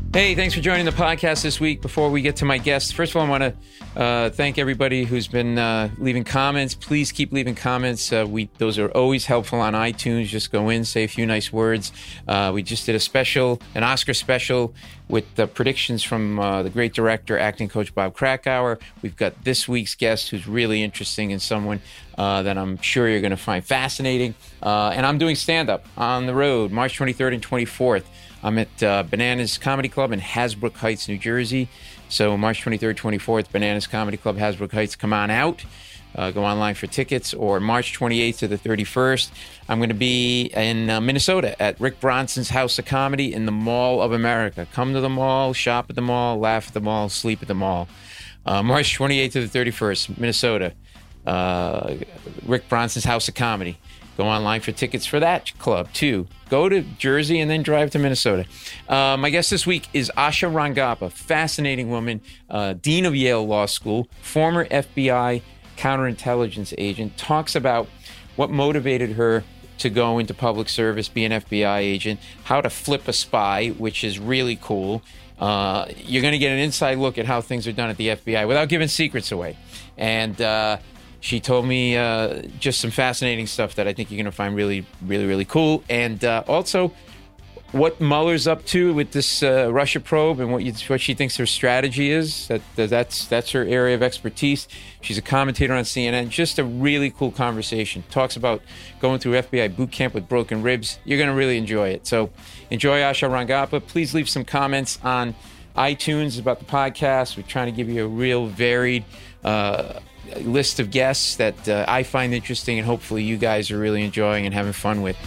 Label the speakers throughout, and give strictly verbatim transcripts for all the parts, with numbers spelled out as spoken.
Speaker 1: Hey, thanks for joining the podcast this week. Before we get to my guests, first of all, I want to uh, thank everybody who's been uh, leaving comments. Please keep leaving comments. Uh, we those are always helpful on iTunes. Just go in, say a few nice words. Uh, we just did a special, an Oscar special with the predictions from uh, the great director, acting coach Bob Krakauer. We've got this week's guest who's really interesting and someone uh, that I'm sure you're going to find fascinating. Uh, and I'm doing stand-up on the road, March twenty-third and twenty-fourth. I'm at uh, Bananas Comedy Club in Hasbrook Heights, New Jersey. So March twenty-third, twenty-fourth, Bananas Comedy Club, Hasbrook Heights. Come on out. Uh, go online for tickets. Or March twenty-eighth to the thirty-first, I'm going to be in uh, Minnesota at Rick Bronson's House of Comedy in the Mall of America. Come to the mall, shop at the mall, laugh at the mall, sleep at the mall. Uh, March twenty-eighth to the thirty-first, Minnesota. Uh, Rick Bronson's House of Comedy. Go online for tickets for that club, too. Go to Jersey and then drive to Minnesota. Uh, my guest this week is Asha Rangappa, fascinating woman, uh, dean of Yale Law School, former F B I counterintelligence agent, talks about what motivated her to go into public service, be an F B I agent, how to flip a spy, which is really cool. Uh, you're going to get an inside look at how things are done at the F B I without giving secrets away. And uh, she told me uh, just some fascinating stuff that I think you're going to find really, really, really cool. And uh, also what Mueller's up to with this uh, Russia probe and what you, what she thinks her strategy is. That, that that's that's her area of expertise. She's a commentator on C N N. Just a really cool conversation. Talks about going through F B I boot camp with broken ribs. You're going to really enjoy it. So enjoy Asha Rangappa. Please leave some comments on iTunes about the podcast. We're trying to give you a real varied uh, list of guests that uh, I find interesting and hopefully you guys are really enjoying and having fun with.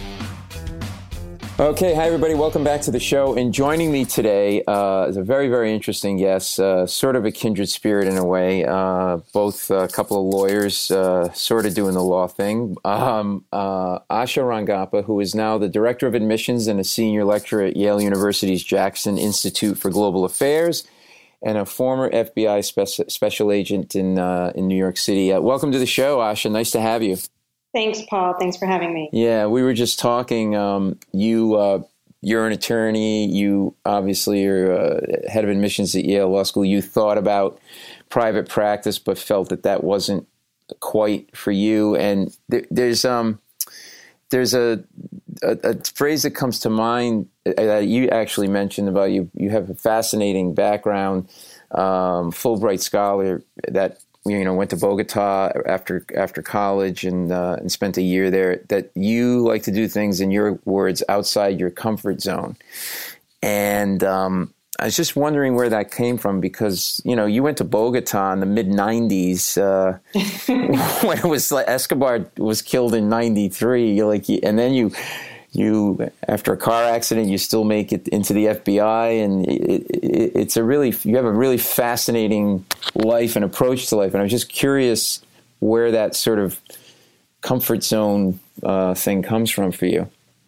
Speaker 1: Okay, hi everybody. Welcome back to the show. And joining me today uh, is a very, very interesting guest, uh, sort of a kindred spirit in a way. Uh, both a couple of lawyers, uh, sort of doing the law thing. Um, uh, Asha Rangappa, who is now the director of admissions and a senior lecturer at Yale University's Jackson Institute for Global Affairs, and a former F B I spe- special agent in uh, in New York City. Uh, welcome to the show, Asha. Nice to have you.
Speaker 2: Thanks, Paul. Thanks for having me.
Speaker 1: Yeah, we were just talking. Um, you, uh, you're an attorney. You obviously are uh, head of admissions at Yale Law School. You thought about private practice, but felt that that wasn't quite for you. And there, there's um, there's a, a a phrase that comes to mind that you actually mentioned about you. You have a fascinating background, um, Fulbright scholar that. You know, went to Bogota after after college and uh, and spent a year there. That you like to do things, in your words, outside your comfort zone. And um, I was just wondering where that came from, because you know you went to Bogota in the mid nineties uh, when it was like Escobar was killed in ninety-three. Like, and then you. You, after a car accident, you still make it into the F B I, and it, it, it's a really, you have a really fascinating life and approach to life. And I was just curious where that sort of comfort zone uh, thing comes from for you.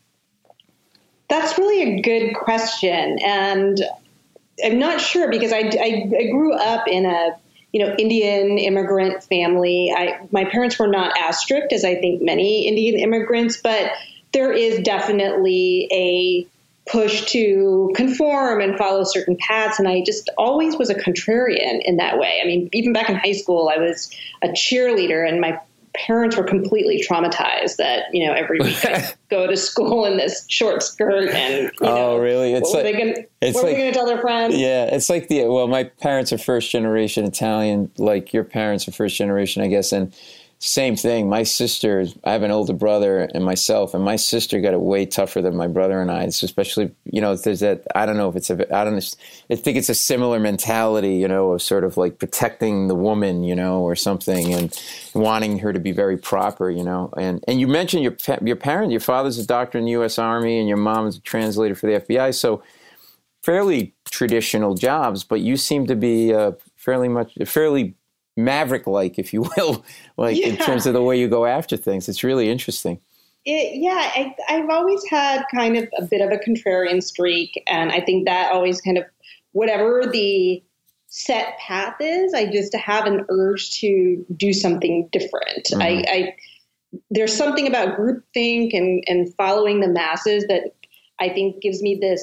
Speaker 2: That's really a good question. And I'm not sure, because I, I, I grew up in a, you know, Indian immigrant family. I, my parents were not as strict as I think many Indian immigrants, but there is definitely a push to conform and follow certain paths. And I just always was a contrarian in that way. I mean, even back in high school, I was a cheerleader, and my parents were completely traumatized that, you know, every week I go to school in this short skirt and, you know,
Speaker 1: oh, really? It's
Speaker 2: what
Speaker 1: like,
Speaker 2: were they gonna,
Speaker 1: it's
Speaker 2: what
Speaker 1: like,
Speaker 2: were they going to tell their friends?
Speaker 1: Yeah, it's like the, well, my parents are first generation Italian, like your parents are first generation, I guess. And same thing. My sister, I have an older brother and myself, and my sister got it way tougher than my brother and I. It's especially, you know, there's that, I don't know if it's a, I don't know, I think it's a similar mentality, you know, of sort of like protecting the woman, you know, or something, and wanting her to be very proper, you know. And and you mentioned your your parent, your father's a doctor in the U S Army, and your mom is a translator for the F B I. So fairly traditional jobs, but you seem to be uh, fairly much, fairly maverick-like, if you will, like yeah. in terms of the way you go after things. It's really interesting.
Speaker 2: It, yeah, I, I've always had kind of a bit of a contrarian streak, and I think that always kind of, whatever the set path is, I just have an urge to do something different. Mm-hmm. I, I there's something about groupthink and, and following the masses that I think gives me this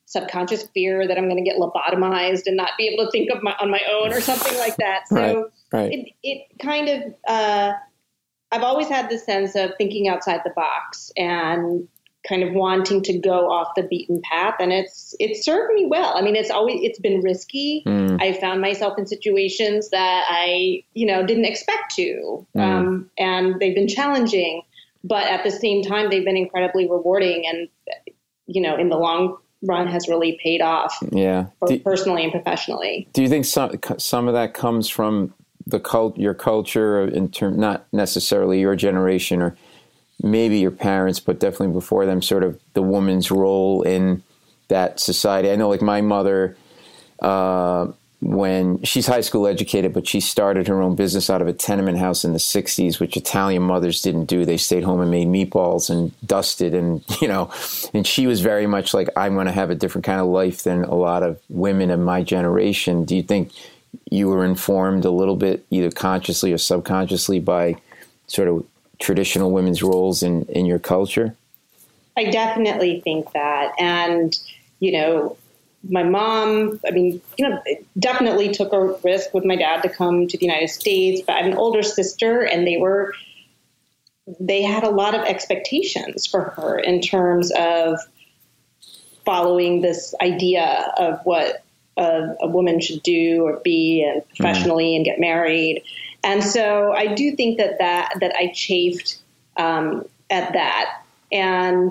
Speaker 2: subconscious fear that I'm going to get lobotomized and not be able to think of my, on my own or something like that. So
Speaker 1: right, right.
Speaker 2: It, it kind of, uh, I've always had the sense of thinking outside the box and kind of wanting to go off the beaten path. And it's, it's served me well. I mean, it's always, it's been risky. Mm. I found myself in situations that I, you know, didn't expect to, mm. um, and they've been challenging, but at the same time, they've been incredibly rewarding and, you know, in the long run has really paid off.
Speaker 1: Yeah.
Speaker 2: Both
Speaker 1: do,
Speaker 2: personally and professionally.
Speaker 1: Do you think some, some of that comes from the cult, your culture in term, not necessarily your generation or maybe your parents, but definitely before them, sort of the woman's role in that society? I know like my mother, uh, when she's high school educated, but she started her own business out of a tenement house in the sixties, which Italian mothers didn't do. They stayed home and made meatballs and dusted and, you know, and she was very much like, I'm going to have a different kind of life than a lot of women of my generation. Do you think you were informed a little bit, either consciously or subconsciously, by sort of traditional women's roles in, in your culture?
Speaker 2: I definitely think that. And, you know, my mom, I mean, you know, definitely took a risk with my dad to come to the United States, but I have an older sister and they were, they had a lot of expectations for her in terms of following this idea of what a, a woman should do or be and professionally mm. and get married. And so I do think that that, that I chafed um, at that. And,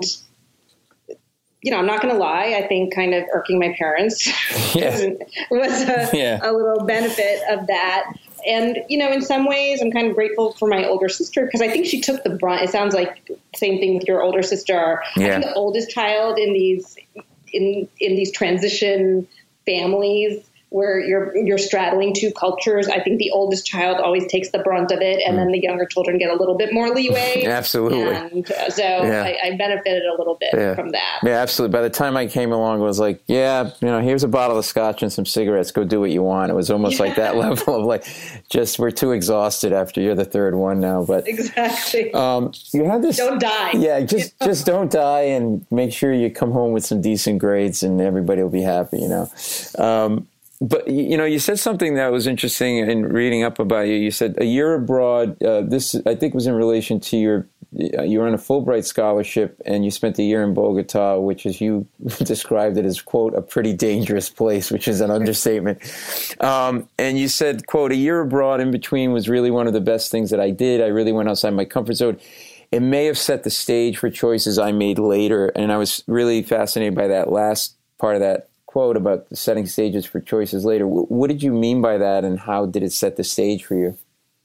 Speaker 2: you know, I'm not going to lie. I think kind of irking my parents yeah. was a, yeah. a little benefit of that. And, you know, in some ways, I'm kind of grateful for my older sister because I think she took the brunt. It sounds like the same thing with your older sister. Yeah. I'm the oldest child in these in in these transition families where you're you're straddling two cultures. I think the oldest child always takes the brunt of it, and mm. then the younger children get a little bit more leeway.
Speaker 1: Absolutely.
Speaker 2: And uh, so yeah. I, I benefited a little bit
Speaker 1: yeah.
Speaker 2: from that.
Speaker 1: Yeah, absolutely. By the time I came along, it was like, yeah, you know, here's a bottle of scotch and some cigarettes. Go do what you want. It was almost yeah. like that level of like, just we're too exhausted after you're the third one now. But
Speaker 2: exactly.
Speaker 1: Um, you had this.
Speaker 2: Don't die.
Speaker 1: Yeah, just you know? just don't die, and make sure you come home with some decent grades, and everybody will be happy. You know. Um, But, you know, you said something that was interesting in reading up about you. You said a year abroad, uh, this, I think, was in relation to your, you were on a Fulbright scholarship and you spent a year in Bogota, which, as you described it, as, quote, a pretty dangerous place, which is an understatement. Um, and you said, quote, a year abroad in between was really one of the best things that I did. I really went outside my comfort zone. It may have set the stage for choices I made later. And I was really fascinated by that last part of that quote about setting stages for choices later. What did you mean by that, and how did it set the stage for you?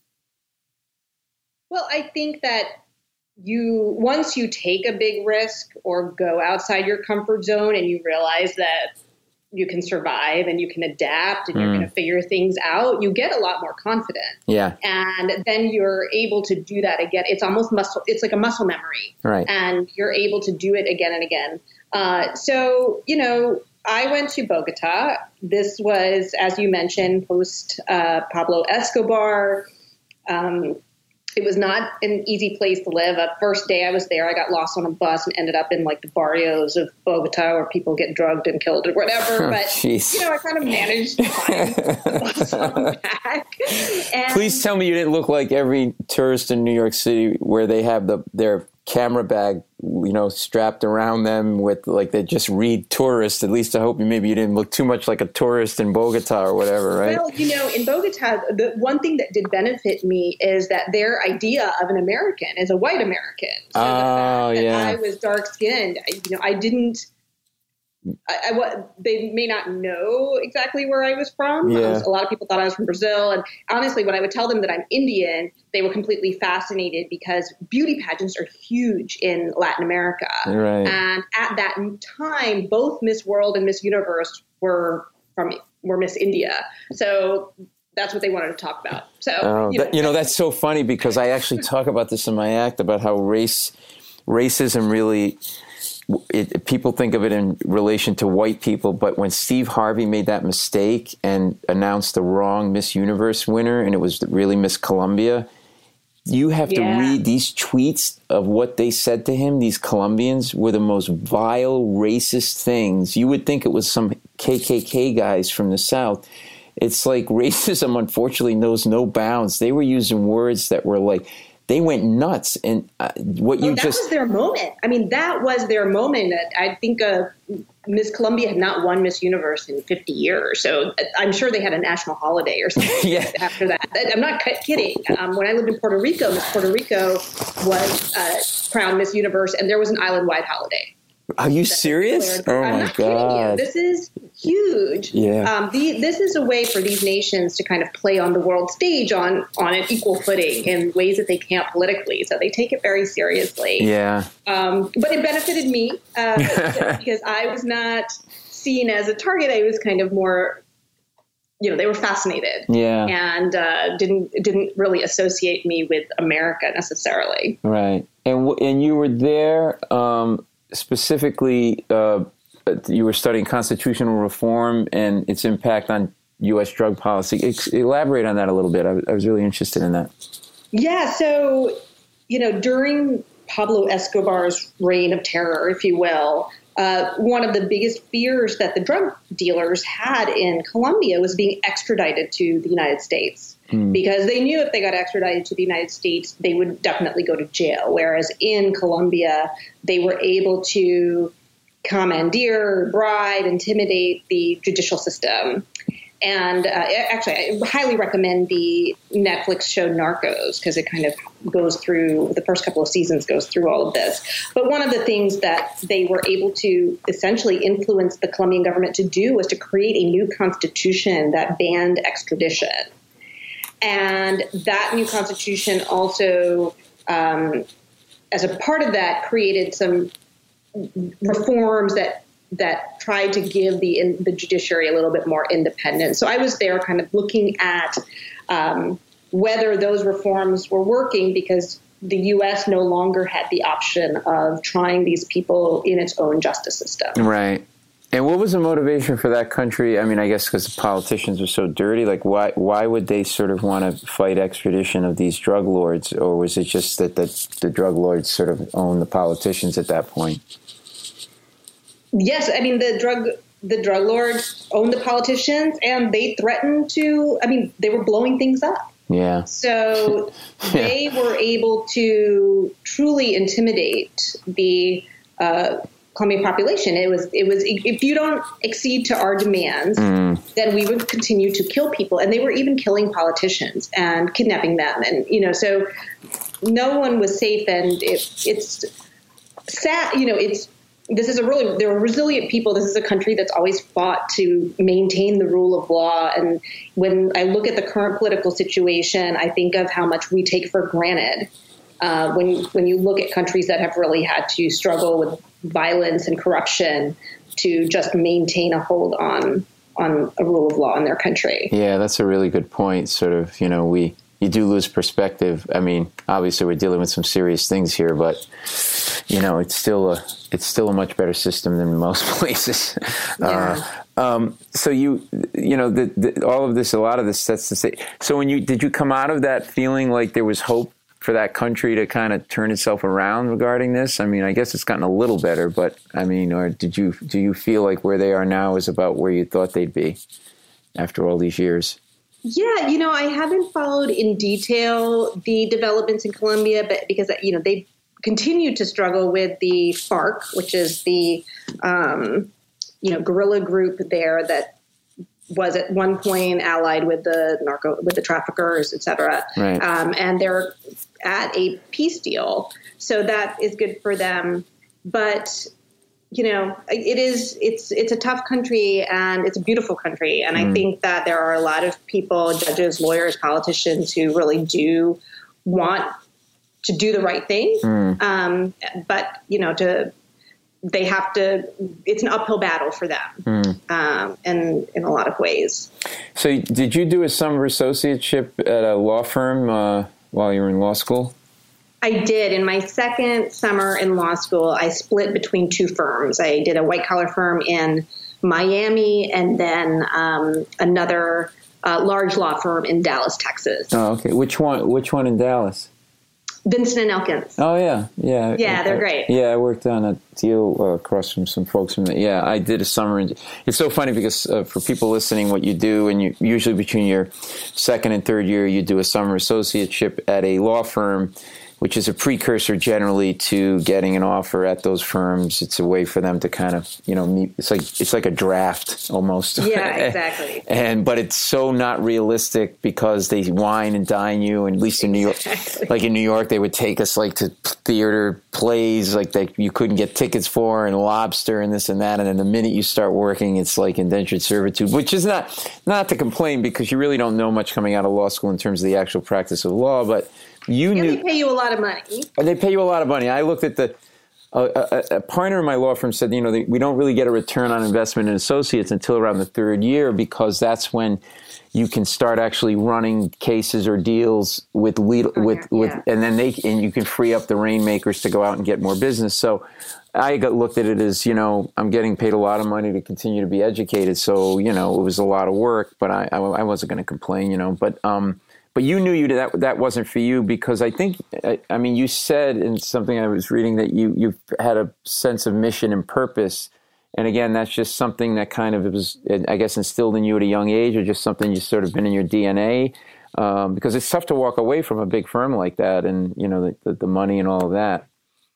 Speaker 2: Well, I think that you, once you take a big risk or go outside your comfort zone and you realize that you can survive and you can adapt and mm. you're going to figure things out, you get a lot more confident.
Speaker 1: Yeah.
Speaker 2: And then you're able to do that again. It's almost muscle. It's like a muscle memory.
Speaker 1: Right.
Speaker 2: And you're able to do it again and again. Uh, so, you know, I went to Bogota. This was, as you mentioned, post uh, Pablo Escobar. Um, it was not an easy place to live. The first day I was there, I got lost on a bus and ended up in like the barrios of Bogota where people get drugged and killed or whatever.
Speaker 1: Oh,
Speaker 2: but,
Speaker 1: geez.
Speaker 2: you know, I kind of managed to find the bus on back. And
Speaker 1: please tell me you didn't look like every tourist in New York City where they have the their camera bag, you know, strapped around them with like they just read tourist. At least I hope you maybe you didn't look too much like a tourist in Bogota or whatever, right?
Speaker 2: Well, you know, in Bogota, the one thing that did benefit me is that their idea of an American is a white American. So
Speaker 1: oh,
Speaker 2: the fact that
Speaker 1: yeah.
Speaker 2: I was dark skinned, you know, I didn't. I, I what they may not know exactly where I was from.
Speaker 1: Yeah.
Speaker 2: I was, a lot of people thought I was from Brazil, and honestly, when I would tell them that I'm Indian, they were completely fascinated because beauty pageants are huge in Latin America.
Speaker 1: Right.
Speaker 2: And at that time, both Miss World and Miss Universe were from were Miss India. So that's what they wanted to talk about. So
Speaker 1: oh,
Speaker 2: you know,
Speaker 1: that, you know that's so funny because I actually talk about this in my act about how race racism really. It, people think of it in relation to white people, but when Steve Harvey made that mistake and announced the wrong Miss Universe winner, and it was really Miss Columbia, you have
Speaker 2: yeah.
Speaker 1: to read these tweets of what they said to him. These Colombians were the most vile, racist things. You would think it was some K K K guys from the South. It's like racism, unfortunately, knows no bounds. They were using words that were like, they went nuts. And uh, what you
Speaker 2: well, that
Speaker 1: just...
Speaker 2: was their moment. I mean, that was their moment. I think uh, Miss Colombia had not won Miss Universe in fifty years. So I'm sure they had a national holiday or something yeah. after that. I'm not kidding. Um, when I lived in Puerto Rico, Miss Puerto Rico was uh, crowned Miss Universe, and there was an island-wide holiday.
Speaker 1: Are you serious? Oh,
Speaker 2: I'm
Speaker 1: my
Speaker 2: not kidding
Speaker 1: God.
Speaker 2: you. This is huge.
Speaker 1: Yeah.
Speaker 2: Um, the, this is a way for these nations to kind of play on the world stage on, on an equal footing in ways that they can't politically. So they take it very seriously.
Speaker 1: Yeah.
Speaker 2: Um, but it benefited me uh, because I was not seen as a target. I was kind of more, you know, they were fascinated.
Speaker 1: Yeah.
Speaker 2: And uh, didn't didn't really associate me with America necessarily.
Speaker 1: Right. And w- and you were there um, specifically. Uh, you were studying constitutional reform and its impact on U S drug policy. Ex- elaborate on that a little bit. I, w- I was really interested in that.
Speaker 2: Yeah. So, you know, during Pablo Escobar's reign of terror, if you will, uh, one of the biggest fears that the drug dealers had in Colombia was being extradited to the United States. Mm. Because they knew if they got extradited to the United States, they would definitely go to jail. Whereas in Colombia, they were able to commandeer, bribe, intimidate the judicial system. And uh, actually, I highly recommend the Netflix show Narcos because it kind of goes through, the first couple of seasons goes through all of this. But one of the things that they were able to essentially influence the Colombian government to do was to create a new constitution that banned extradition. And that new constitution also, um, as a part of that, created some reforms that that tried to give the in, the judiciary a little bit more independence. So I was there kind of looking at um, whether those reforms were working because the U S no longer had the option of trying these people in its own justice system.
Speaker 1: Right. And what was the motivation for that country? I mean, I guess because the politicians are so dirty. Like, why why would they sort of want to fight extradition of these drug lords? Or was it just that the, the drug lords sort of own the politicians at that point?
Speaker 2: Yes, I mean, the drug the drug lords owned the politicians, and they threatened to, I mean, they were blowing things up.
Speaker 1: Yeah.
Speaker 2: So
Speaker 1: yeah.
Speaker 2: they were able to truly intimidate the uh, Colombian population. It was, it was, if you don't accede to our demands, mm. then we would continue to kill people. And they were even killing politicians and kidnapping them. And, you know, so no one was safe. And it, it's sad, you know, it's, this is a really, they're resilient people. This is a country that's always fought to maintain the rule of law. And when I look at the current political situation, I think of how much we take for granted. Uh, when, when you look at countries that have really had to struggle with violence and corruption to just maintain a hold on, on a rule of law in their country.
Speaker 1: Yeah, that's a really good point. Sort of, you know, we, you do lose perspective. I mean, obviously we're dealing with some serious things here, but you know, it's still a, it's still a much better system than most places.
Speaker 2: Yeah.
Speaker 1: Uh, um, so you, you know, the, the, all of this, a lot of this sets to say, so when you, did you come out of that feeling like there was hope for that country to kind of turn itself around regarding this? I mean, I guess it's gotten a little better, but I mean, or did you, do you feel like where they are now is about where you thought they'd be after all these years?
Speaker 2: Yeah, you know, I haven't followed in detail the developments in Colombia, but because, you know, they continue to struggle with the FARC, which is the, um, you know, guerrilla group there that was at one point allied with the narco, with the traffickers, et cetera.
Speaker 1: Right.
Speaker 2: Um, and they're at a peace deal. So that is good for them. But, you know, it is, it's, it's a tough country and it's a beautiful country. And mm. I think that there are a lot of people, judges, lawyers, politicians who really do want to do the right thing. Mm. Um, but, you know, to, they have to, it's an uphill battle for them, mm. um, and in a lot of ways.
Speaker 1: So did you do a summer associateship at a law firm uh, while you were in law school?
Speaker 2: I did. In my second summer in law school, I split between two firms. I did a white-collar firm in Miami and then um, another uh, large law firm in Dallas, Texas.
Speaker 1: Oh, okay. Which one? Which one in Dallas?
Speaker 2: Vincent and Elkins.
Speaker 1: Oh, yeah. Yeah.
Speaker 2: Yeah, they're
Speaker 1: I,
Speaker 2: great.
Speaker 1: Yeah, I worked on a deal uh, across from some folks from the, yeah, I did a summer. In, it's so funny because uh, for people listening, what you do, and you usually between your second and third year, you do a summer associateship at a law firm, which is a precursor generally to getting an offer at those firms. It's a way for them to kind of, you know, meet. It's like it's like a draft almost.
Speaker 2: Yeah, exactly.
Speaker 1: and but it's so not realistic because they wine and dine you. And at least in New York,
Speaker 2: exactly.
Speaker 1: like in New York, they would take us like to theater plays like that you couldn't get tickets for, and lobster and this and that. And then the minute you start working, it's like indentured servitude, which is not not to complain because you really don't know much coming out of law school in terms of the actual practice of law, but. You
Speaker 2: yeah,
Speaker 1: knew
Speaker 2: they pay you a lot of money.
Speaker 1: They pay you a lot of money. I looked at the uh, a, a partner in my law firm said, you know, they, we don't really get a return on investment in associates until around the third year because that's when you can start actually running cases or deals with lead,
Speaker 2: oh,
Speaker 1: with
Speaker 2: yeah,
Speaker 1: with,
Speaker 2: yeah.
Speaker 1: and then they and you can free up the rainmakers to go out and get more business. So I got looked at it as, you know, I'm getting paid a lot of money to continue to be educated. So, you know, it was a lot of work, but I I, I wasn't going to complain, you know, but um. But you knew you that that wasn't for you because I think, I, I mean, you said in something I was reading that you, you had a sense of mission and purpose. And again, that's just something that kind of was, I guess, instilled in you at a young age or just something you sort of been in your D N A. Um, because it's tough to walk away from a big firm like that and, you know, the, the, the money and all of that.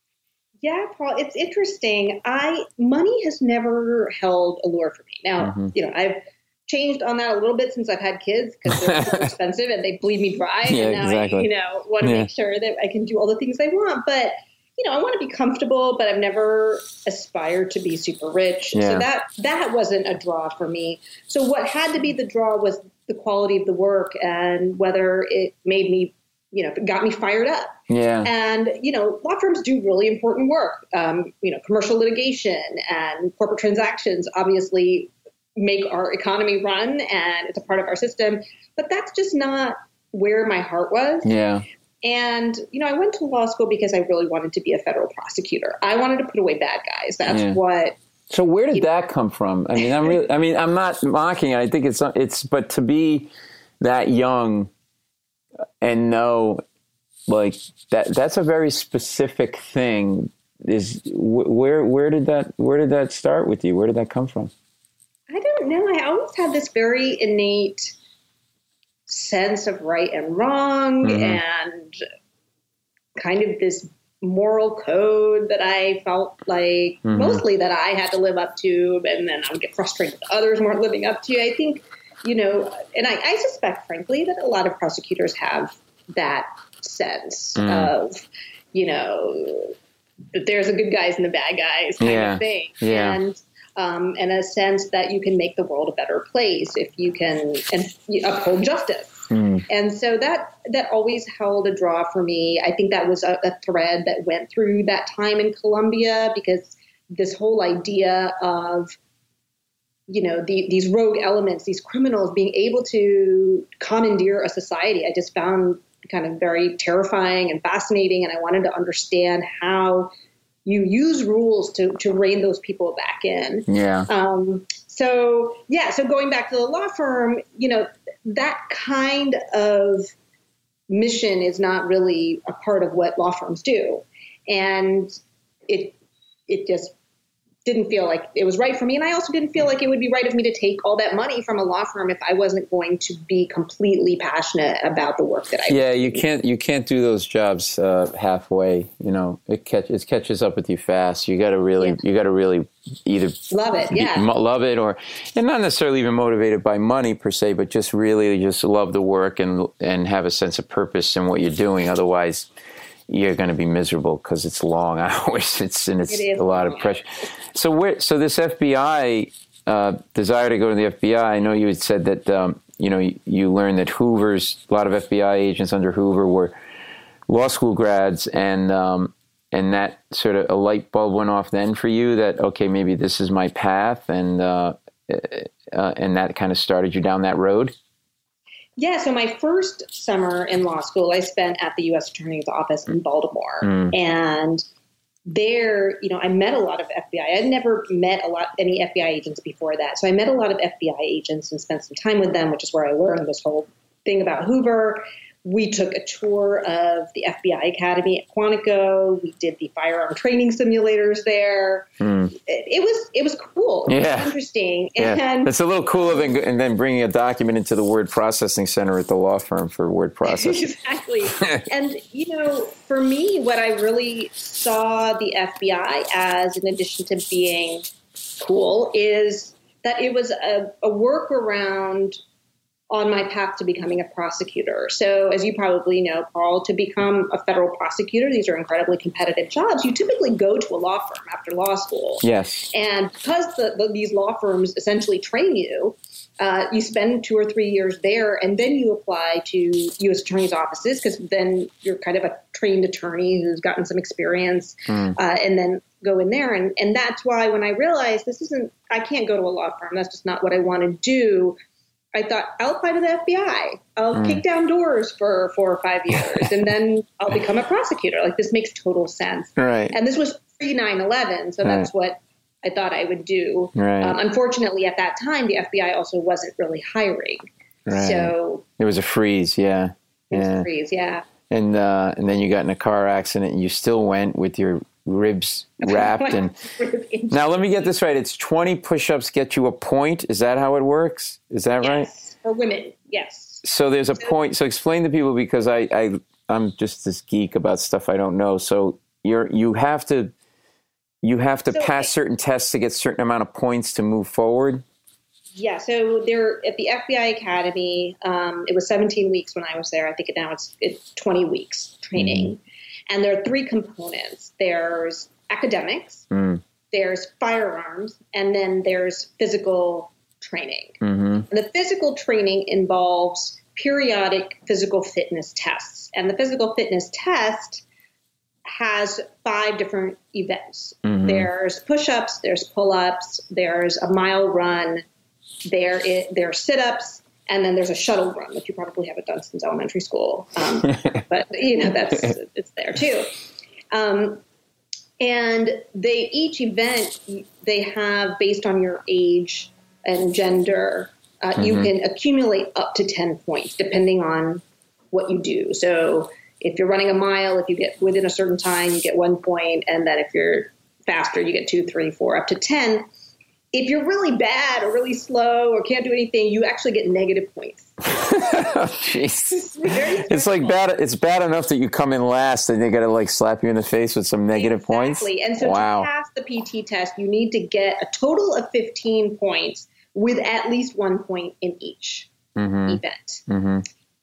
Speaker 2: Yeah, Paul, it's interesting. I money has never held a lure for me. Now, mm-hmm. you know, I've changed on that a little bit since I've had kids because they're super expensive and they bleed me dry.
Speaker 1: Yeah,
Speaker 2: and now
Speaker 1: exactly.
Speaker 2: I, you know, want to
Speaker 1: yeah.
Speaker 2: make sure that I can do all the things I want. But, you know, I want to be comfortable, but I've never aspired to be super rich.
Speaker 1: Yeah.
Speaker 2: So that that wasn't a draw for me. So what had to be the draw was the quality of the work and whether it made me, you know, if it got me fired up.
Speaker 1: Yeah.
Speaker 2: And, you know, law firms do really important work. Um, you know, commercial litigation and corporate transactions, obviously, make our economy run and it's a part of our system, but that's just not where my heart was.
Speaker 1: Yeah.
Speaker 2: And, you know, I went to law school because I really wanted to be a federal prosecutor. I wanted to put away bad guys. That's
Speaker 1: yeah.
Speaker 2: what.
Speaker 1: So where did
Speaker 2: you
Speaker 1: that
Speaker 2: know,
Speaker 1: come from? I mean, I'm really, I mean, I'm not mocking it. I think it's, it's, but to be that young and know like that, that's a very specific thing is where, where did that, where did that start with you? Where did that come from?
Speaker 2: I don't know. I always had this very innate sense of right and wrong mm-hmm. and kind of this moral code that I felt like mm-hmm. mostly that I had to live up to. And then I would get frustrated that others weren't living up to. I think, you know, and I, I suspect, frankly, that a lot of prosecutors have that sense mm. of, you know, that there's the good guys and the bad guys kind
Speaker 1: yeah.
Speaker 2: of thing.
Speaker 1: Yeah.
Speaker 2: And, Um, and a sense that you can make the world a better place if you can and you uphold justice. Mm. And so that that always held a draw for me. I think that was a, a thread that went through that time in Columbia because this whole idea of, you know, the, these rogue elements, these criminals being able to commandeer a society, I just found kind of very terrifying and fascinating. And I wanted to understand how you use rules to, to rein those people back in.
Speaker 1: Yeah.
Speaker 2: Um, so, yeah, so going back to the law firm, you know, that kind of mission is not really a part of what law firms do. And it it just didn't feel like it was right for me. And I also didn't feel like it would be right of me to take all that money from a law firm if I wasn't going to be completely passionate about the work that I
Speaker 1: Yeah,
Speaker 2: was
Speaker 1: you
Speaker 2: doing.
Speaker 1: can't you can't do those jobs uh, halfway. You know, it catch it catches up with you fast. You got to really yeah. you got to really either
Speaker 2: love it, yeah,
Speaker 1: be, love it, or and not necessarily even motivated by money per se, but just really just love the work and and have a sense of purpose in what you're doing. Otherwise, you're going to be miserable because it's long hours. It's and it's
Speaker 2: it
Speaker 1: a lot of pressure. So where so this F B I uh, desire to go to the F B I. I know you had said that um, you know you, you learned that Hoover's a lot of F B I agents under Hoover were law school grads, and um, and that sort of a light bulb went off then for you that okay, maybe this is my path, and uh, uh, and that kind of started you down that road.
Speaker 2: Yeah, so my first summer in law school, I spent at the U S Attorney's Office in Baltimore. Mm. And there, you know, I met a lot of F B I. I had never met a lot any F B I agents before that. So I met a lot of F B I agents and spent some time with them, which is where I learned this whole thing about Hoover. we took a tour of the F B I Academy at Quantico. We did the firearm training simulators there. Mm. It, it was it was cool. It
Speaker 1: yeah.
Speaker 2: was interesting.
Speaker 1: Yeah.
Speaker 2: And
Speaker 1: it's a little cooler than and then bringing a document into the word processing center at the law firm for word processing.
Speaker 2: Exactly. And, you know, for me, what I really saw the F B I as, in addition to being cool, is that it was a, a workaround on my path to becoming a prosecutor. So as you probably know, Paul, to become a federal prosecutor, these are incredibly competitive jobs. You typically go to a law firm after law school.
Speaker 1: Yes.
Speaker 2: And because the, the, these law firms essentially train you, uh, you spend two or three years there, and then you apply to U S attorney's offices, because then you're kind of a trained attorney who's gotten some experience, mm. uh, and then go in there. And, and that's why when I realized this isn't, I can't go to a law firm, that's just not what I want to do, I thought, I'll apply to the F B I. I'll mm. kick down doors for four or five years, and then I'll become a prosecutor. Like, this makes total sense.
Speaker 1: Right.
Speaker 2: And this was pre nine eleven, so right. that's what I thought I would do.
Speaker 1: Right.
Speaker 2: Um, unfortunately, at that time, the F B I also wasn't really hiring.
Speaker 1: Right.
Speaker 2: So
Speaker 1: it was a freeze, yeah.
Speaker 2: It was
Speaker 1: yeah.
Speaker 2: a freeze, yeah.
Speaker 1: And, uh, and then you got in a car accident, and you still went with your ribs wrapped. And now let me get this right. It's twenty push-ups get you a point. Is that how it works? Is that
Speaker 2: yes.
Speaker 1: right?
Speaker 2: For women, yes.
Speaker 1: So there's a so, point. So explain to people, because I, I, I'm just this geek about stuff I don't know. So you're, you have to, you have to so pass certain tests to get certain amount of points to move forward.
Speaker 2: Yeah. So there at the F B I Academy, um, it was seventeen weeks when I was there. I think now it's, it's twenty weeks training. Mm. And there are three components. There's academics, mm. there's firearms, and then there's physical training. Mm-hmm. And the physical training involves periodic physical fitness tests. And the physical fitness test has five different events. Mm-hmm. There's push-ups, there's pull-ups, there's a mile run, there is, there are sit-ups, and then there's a shuttle run, which you probably haven't done since elementary school. Um, but, you know, that's it's there too. Um, and they each event, they have, based on your age and gender, uh, mm-hmm. you can accumulate up to ten points, depending on what you do. So if you're running a mile, if you get within a certain time, you get one point. And then if you're faster, you get two, three, four, up to ten. If you're really bad or really slow or can't do anything, you actually get negative points.
Speaker 1: Oh, jeez. It's, it's like bad. It's bad enough that you come in last and they got to like slap you in the face with some negative
Speaker 2: exactly.
Speaker 1: points.
Speaker 2: Exactly. And so
Speaker 1: wow.
Speaker 2: to pass the P T test, you need to get a total of fifteen points with at least one point in each mm-hmm. event. Mm-hmm.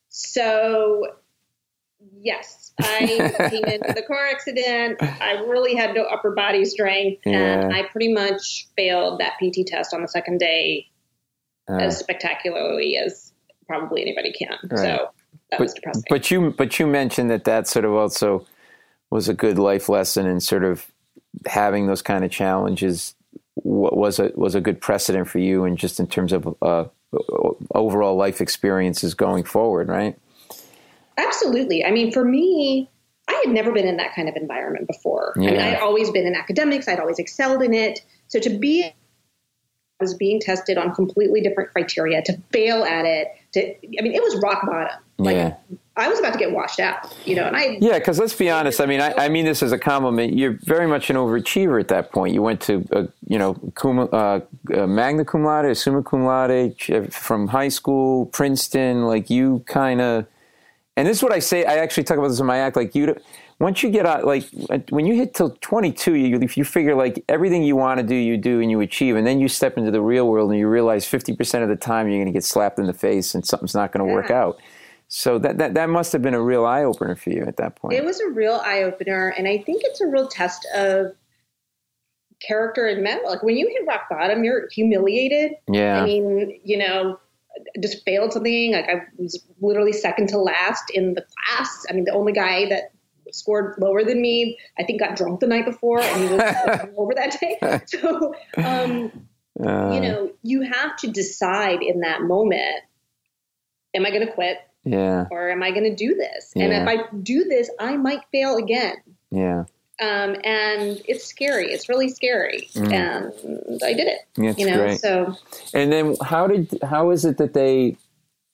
Speaker 2: So, yes, I came into the car accident. I really had no upper body strength, yeah. and I pretty much failed that P T test on the second day uh, as spectacularly as probably anybody can. Right. So that
Speaker 1: but,
Speaker 2: was depressing.
Speaker 1: But you, but you mentioned that that sort of also was a good life lesson, and sort of having those kind of challenges was a was a good precedent for you, and just in terms of uh, overall life experiences going forward, right?
Speaker 2: Absolutely. I mean, for me, I had never been in that kind of environment before. Yeah. I mean, I'd always been in academics. I'd always excelled in it. So to be, I was being tested on completely different criteria, to fail at it, to, I mean, it was rock bottom. Like, yeah. I was about to get washed out, you know, and I.
Speaker 1: Yeah, because let's be honest. I mean, I, I mean this as a compliment. You're very much an overachiever at that point. You went to, uh, you know, cum, uh, uh, magna cum laude, summa cum laude from high school, Princeton. Like, you kind of. And this is what I say. I actually talk about this in my act. Like, you, once you get out, like when you hit till twenty-two, you you figure like everything you want to do, you do and you achieve, and then you step into the real world and you realize fifty percent of the time you're going to get slapped in the face and something's not going to yeah. work out. So that, that that must have been a real eye opener for you at that point.
Speaker 2: It was a real eye opener, and I think it's a real test of character and mental. Like, when you hit rock bottom, you're humiliated.
Speaker 1: Yeah.
Speaker 2: I mean, you know. Just failed something. Like, I was literally second to last in the class. I mean, the only guy that scored lower than me, I think, got drunk the night before, and he was over that day. So, um, uh, you know, you have to decide in that moment, am I going to quit?
Speaker 1: Yeah.
Speaker 2: Or am I going to do this?
Speaker 1: Yeah.
Speaker 2: And if I do this, I might fail again.
Speaker 1: Yeah.
Speaker 2: Um, and it's scary. It's really scary. Mm. And I did it.
Speaker 1: That's
Speaker 2: you know,
Speaker 1: great.
Speaker 2: So.
Speaker 1: And then how did, how is it that they,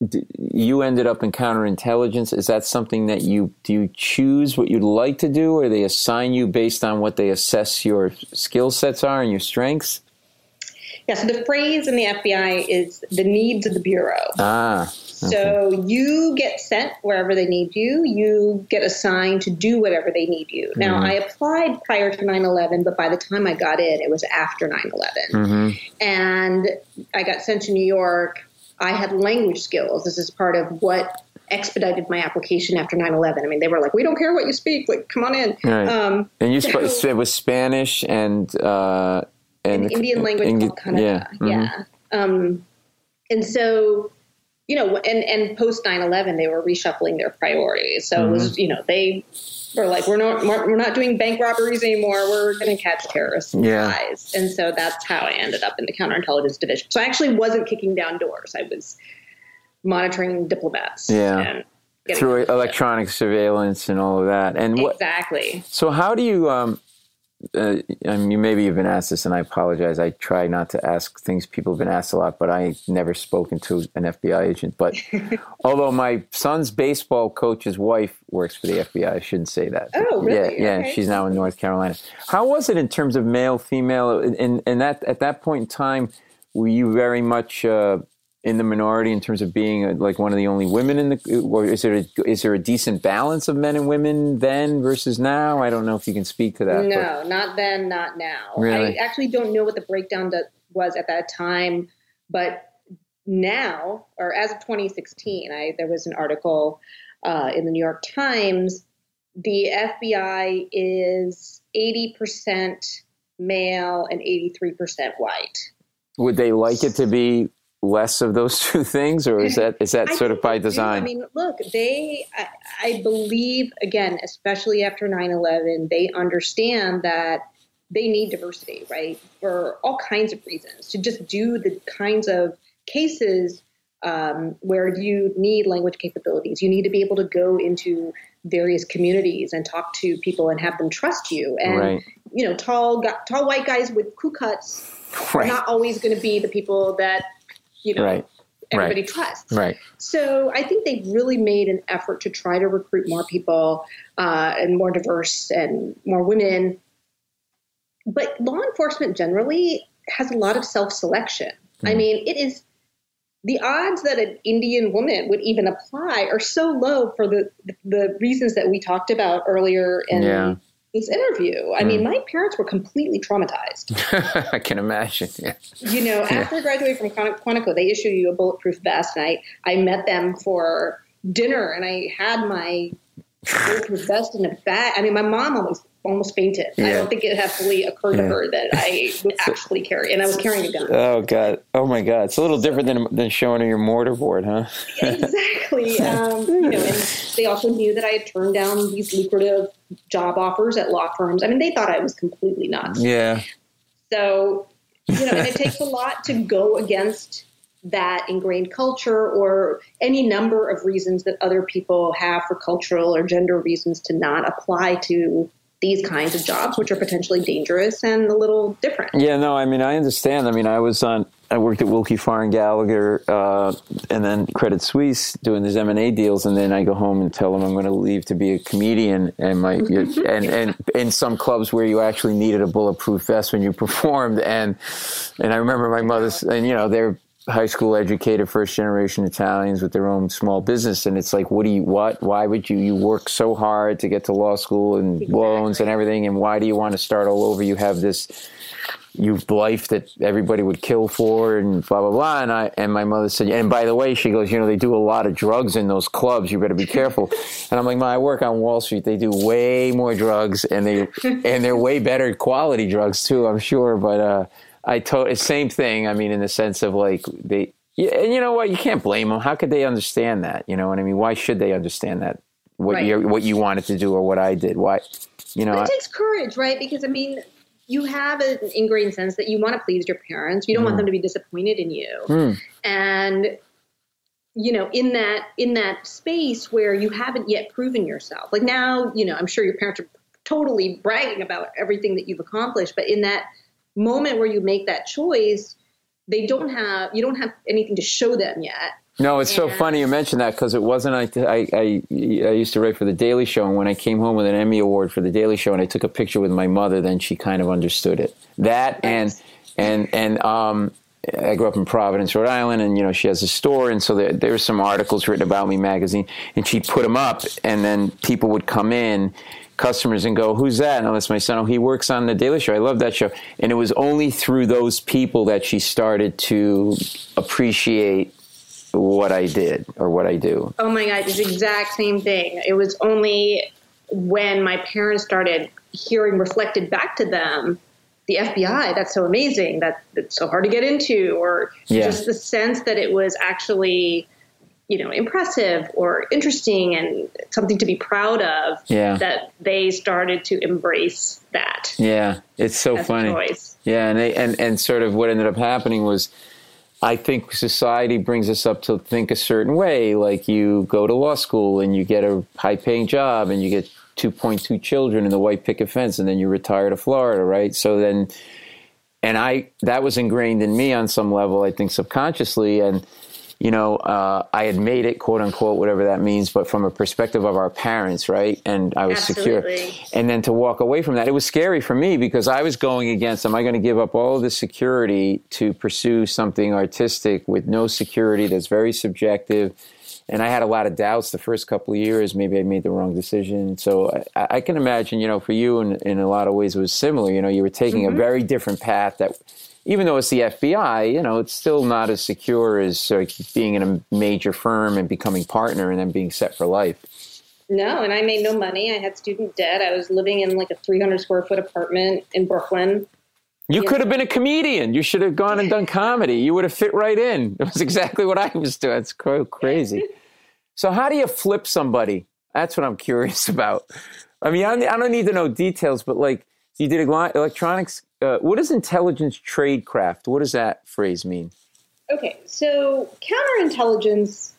Speaker 1: d- you ended up in counterintelligence. Is that something that you, do you choose what you'd like to do, or they assign you based on what they assess your skill sets are and your strengths?
Speaker 2: Yeah, so the phrase in the F B I is the needs of the Bureau.
Speaker 1: Ah. Okay.
Speaker 2: So you get sent wherever they need you. You get assigned to do whatever they need you. Now, mm-hmm. I applied prior to nine eleven, but by the time I got in, it was after nine eleven. Mm-hmm. And I got sent to New York. I had language skills. This is part of what expedited my application after nine eleven. I mean, they were like, we don't care what you speak. Like, come on in.
Speaker 1: Right.
Speaker 2: Um,
Speaker 1: and you
Speaker 2: so,
Speaker 1: sp- it was Spanish and... Uh, and
Speaker 2: an
Speaker 1: the,
Speaker 2: Indian language
Speaker 1: Indi-
Speaker 2: called Kannada.
Speaker 1: Yeah. Mm-hmm.
Speaker 2: yeah. Um, and so, you know, and, and post nine eleven, they were reshuffling their priorities. So mm-hmm. it was, you know, they were like, we're not, we're not doing bank robberies anymore. We're going to catch terrorists and
Speaker 1: yeah.
Speaker 2: spies. And so that's how I ended up in the counterintelligence division. So I actually wasn't kicking down doors. I was monitoring diplomats.
Speaker 1: Yeah. And through electronic surveillance and all of that. And what,
Speaker 2: exactly.
Speaker 1: So how do you, um, Uh, I mean, maybe you've been asked this, and I apologize. I try not to ask things people have been asked a lot, but I never spoken to an F B I agent. But although my son's baseball coach's wife works for the F B I, I shouldn't say that.
Speaker 2: Oh, really?
Speaker 1: Yeah, yeah.
Speaker 2: Okay.
Speaker 1: She's now in North Carolina. How was it in terms of male, female? And and that at that point in time, were you very much uh, in the minority in terms of being a, like one of the only women in the, or is there a, is there a decent balance of men and women then versus now? I don't know if you can speak to that.
Speaker 2: No,
Speaker 1: but.
Speaker 2: not then, not now.
Speaker 1: Really?
Speaker 2: I actually don't know what the breakdown that was at that time, but now, or as of twenty sixteen, I, there was an article uh, in the New York Times. The F B I is eighty percent male and eighty-three percent white.
Speaker 1: Would they like it to be less of those two things, or is that is that
Speaker 2: I
Speaker 1: sort of by design?
Speaker 2: I mean, look, they, I, I believe, again, especially after nine eleven, they understand that they need diversity, right, for all kinds of reasons, to just do the kinds of cases um, where you need language capabilities. You need to be able to go into various communities and talk to people and have them trust you. And,
Speaker 1: right.
Speaker 2: you know, tall, tall white guys with crew cuts right. are not always going to be the people that, you know,
Speaker 1: right.
Speaker 2: everybody
Speaker 1: right.
Speaker 2: trusts.
Speaker 1: Right.
Speaker 2: So I think they've really made an effort to try to recruit more people uh, and more diverse and more women. But law enforcement generally has a lot of self-selection. Mm. I mean, it is the odds that an Indian woman would even apply are so low for the the reasons that we talked about earlier in
Speaker 1: yeah.
Speaker 2: this interview. I mm. mean, my parents were completely traumatized.
Speaker 1: I can imagine. Yeah.
Speaker 2: You know, after yeah. graduating from Quantico, they issue you a bulletproof vest, and I, I met them for dinner, and I had my bulletproof vest in a bag. I mean, my mom almost almost fainted. Yeah. I don't think it had fully occurred yeah. to her that I would actually carry, and I was carrying a gun.
Speaker 1: Oh God! Oh my God! It's a little different than than showing her your mortarboard, huh?
Speaker 2: Exactly. Um, you know, and they also knew that I had turned down these lucrative job offers at law firms. I mean, they thought I was completely nuts.
Speaker 1: Yeah.
Speaker 2: So, you know, and it takes a lot to go against that ingrained culture or any number of reasons that other people have for cultural or gender reasons to not apply to these kinds of jobs, which are potentially dangerous and a little different.
Speaker 1: Yeah, no, I mean, I understand. I mean, I was on, I worked at Wilkie Farr and Gallagher uh, and then Credit Suisse doing these M and A deals. And then I go home and tell them I'm going to leave to be a comedian. And my, and, and in some clubs where you actually needed a bulletproof vest when you performed. And, and I remember my mother's, and you know, they're high school educated, first generation Italians with their own small business. And it's like, what do you, what, why would you, you work so hard to get to law school and exactly. loans and everything. And why do you want to start all over? You have this youth life that everybody would kill for and blah, blah, blah. And I, and my mother said, and by the way, she goes, you know, they do a lot of drugs in those clubs. You better be careful. And I'm like, Ma, I work on Wall Street. They do way more drugs and they, and they're way better quality drugs too, I'm sure. But, uh, I told same thing. I mean, in the sense of like they, and you know what? You can't blame them. How could they understand that? You know what I mean? Why should they understand that? What right. you what you wanted to do or what I did? Why? You know,
Speaker 2: but it
Speaker 1: I,
Speaker 2: takes courage, right? Because I mean, you have an ingrained sense that you want to please your parents. You don't mm. want them to be disappointed in you, mm. and you know, in that in that space where you haven't yet proven yourself. Like now, you know, I'm sure your parents are totally bragging about everything that you've accomplished, but in that moment where you make that choice, they don't have, you don't have anything to show them yet.
Speaker 1: No, it's and, so funny you mentioned that because it wasn't, I, I, I, I used to write for The Daily Show, and when I came home with an Emmy Award for The Daily Show and I took a picture with my mother, then she kind of understood it. That and, and, and, um, I grew up in Providence, Rhode Island, and, you know, she has a store, and so there, there were some articles written about me magazine, and she'd put them up, and then people would come in, customers, and go, who's that? And that's my son. Oh, he works on The Daily Show. I love that show. And it was only through those people that she started to appreciate what I did or what I do.
Speaker 2: Oh, my God, it's the exact same thing. It was only when my parents started hearing reflected back to them, the F B I, that's so amazing, that it's so hard to get into, or yeah. just the sense that it was actually, you know, impressive or interesting and something to be proud of,
Speaker 1: yeah.
Speaker 2: that they started to embrace that.
Speaker 1: Yeah, it's so
Speaker 2: as
Speaker 1: funny.
Speaker 2: A choice.
Speaker 1: Yeah, and, they, and and sort of what ended up happening was, I think society brings us up to think a certain way, like you go to law school and you get a high-paying job and you get two point two children in the white picket fence, and then you retire to Florida, right? So then, and I, that was ingrained in me on some level, I think subconsciously, and, you know, uh, I had made it, quote unquote, whatever that means, but from a perspective of our parents, right? And I was
Speaker 2: Absolutely.
Speaker 1: secure. And then to walk away from that, it was scary for me because I was going against, am I going to give up all of the security to pursue something artistic with no security that's very subjective? And I had a lot of doubts the first couple of years. Maybe I made the wrong decision. So I, I can imagine, you know, for you in, in a lot of ways it was similar. You know, you were taking mm-hmm. a very different path that, even though it's the F B I, you know, it's still not as secure as like, being in a major firm and becoming partner and then being set for life.
Speaker 2: No, and I made no money. I had student debt. I was living in like a three hundred square foot apartment in Brooklyn.
Speaker 1: You could have been a comedian. You should have gone and done comedy. You would have fit right in. It was exactly what I was doing. It's crazy. So how do you flip somebody? That's what I'm curious about. I mean, I don't need to know details, but like you did electronics. Uh, what is intelligence tradecraft? What does that phrase mean?
Speaker 2: Okay, so counterintelligence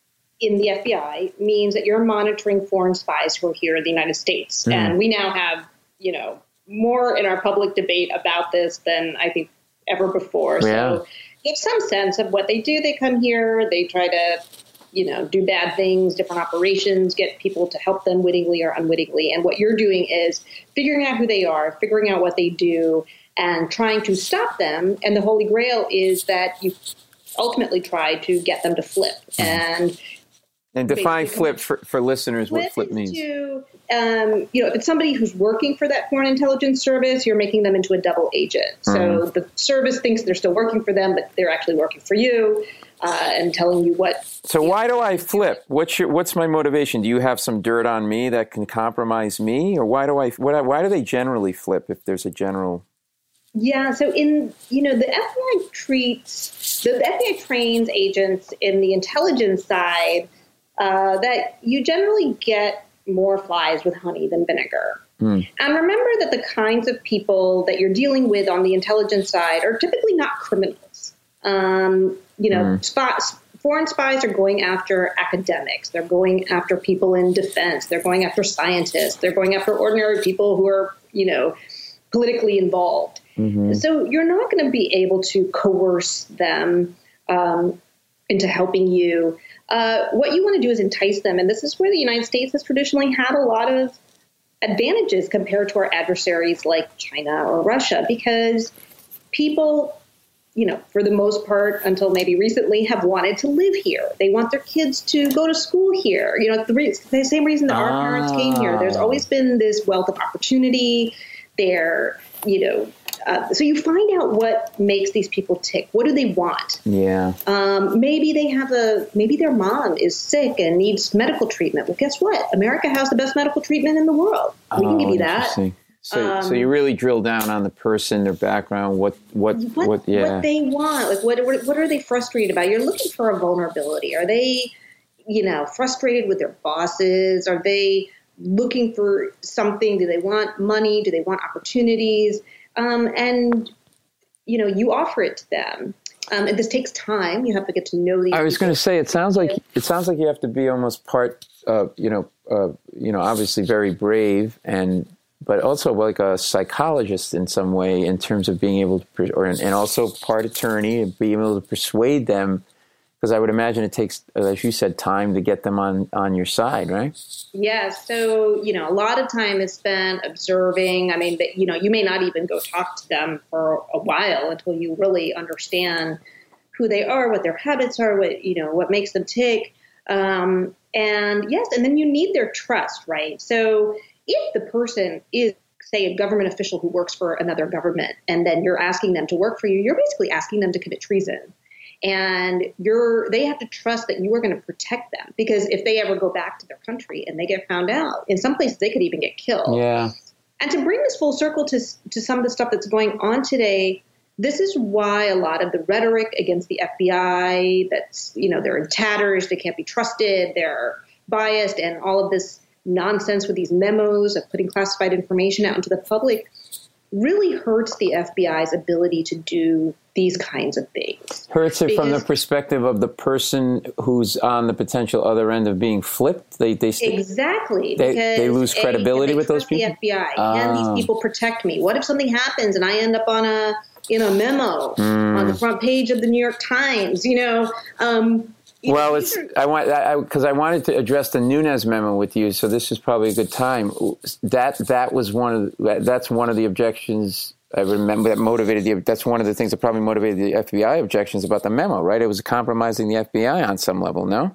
Speaker 2: in the F B I means that you're monitoring foreign spies who are here in the United States. Mm. And we now have, you know, more in our public debate about this than I think ever before.
Speaker 1: Yeah.
Speaker 2: So you have some sense of what they do. They come here, they try to, you know, do bad things, different operations, get people to help them wittingly or unwittingly. And what you're doing is figuring out who they are, figuring out what they do, and trying to stop them. And the Holy Grail is that you ultimately try to get them to flip. And
Speaker 1: and define flip for, for listeners,
Speaker 2: flip
Speaker 1: what flip means.
Speaker 2: To, um, you know, if it's somebody who's working for that foreign intelligence service, you're making them into a double agent. So mm. the service thinks they're still working for them, but they're actually working for you. Uh, and telling you what.
Speaker 1: So why do I flip? What's your, what's my motivation? Do you have some dirt on me that can compromise me, or why do I? What, why do they generally flip? If there's a general.
Speaker 2: Yeah. So in you know the F B I treats the, the F B I trains agents in the intelligence side uh, that you generally get more flies with honey than vinegar. Mm. And remember that the kinds of people that you're dealing with on the intelligence side are typically not criminals. Um, you know, mm. spies, foreign spies are going after academics. They're going after people in defense. They're going after scientists. They're going after ordinary people who are, you know, politically involved. Mm-hmm. So you're not going to be able to coerce them um, into helping you. Uh, what you want to do is entice them. And this is where the United States has traditionally had a lot of advantages compared to our adversaries like China or Russia, because people, you know, for the most part, until maybe recently, have wanted to live here. They want their kids to go to school here. You know, the, re- the same reason that our ah. parents came here. There's always been this wealth of opportunity there, you know. Uh, so you find out what makes these people tick. What do they want?
Speaker 1: Yeah.
Speaker 2: Um, maybe they have a, maybe their mom is sick and needs medical treatment. Well, guess what? America has the best medical treatment in the world. We oh, can give you that.
Speaker 1: So,
Speaker 2: um,
Speaker 1: so you really drill down on the person, their background, what, what,
Speaker 2: what,
Speaker 1: what, yeah.
Speaker 2: what they want. Like, what, what, what are they frustrated about? You're looking for a vulnerability. Are they, you know, frustrated with their bosses? Are they looking for something? Do they want money? Do they want opportunities? Um, and, you know, you offer it to them. Um, and this takes time. You have to get to know these
Speaker 1: I was
Speaker 2: people.
Speaker 1: going to say, it sounds like it sounds like you have to be almost part, uh, you know, uh, you know, obviously very brave, and but also like a psychologist in some way in terms of being able to, or and also part attorney and being able to persuade them. Because I would imagine it takes, as you said, time to get them on, on your side, right?
Speaker 2: Yeah. So, you know, a lot of time is spent observing. I mean, you know, you may not even go talk to them for a while until you really understand who they are, what their habits are, what, you know, what makes them tick. Um, and yes, and then you need their trust, right? So if the person is, say, a government official who works for another government, and then you're asking them to work for you, you're basically asking them to commit treason. And you're, they have to trust that you are going to protect them, because if they ever go back to their country and they get found out, in some places they could even get killed.
Speaker 1: Yeah.
Speaker 2: And to bring this full circle to to some of the stuff that's going on today, this is why a lot of the rhetoric against the F B I, that's, you know, they're in tatters, they can't be trusted, they're biased, and all of this nonsense with these memos of putting classified information out into the public really hurts the F B I's ability to do these kinds of things.
Speaker 1: Hurts it
Speaker 2: because,
Speaker 1: from the perspective of the person who's on the potential other end of being flipped? They they st-
Speaker 2: Exactly.
Speaker 1: They, they lose credibility
Speaker 2: a,
Speaker 1: with those people?
Speaker 2: The F B I.
Speaker 1: Oh.
Speaker 2: Can these people protect me? What if something happens and I end up on a in a memo mm. on the front page of the New York Times? You know, um,
Speaker 1: Well, it's I want because I, I wanted to address the Nunes memo with you, so this is probably a good time. That that was one of the, that's one of the objections I remember that motivated the. That's one of the things that probably motivated the F B I objections about the memo, right? It was compromising the F B I on some level, no?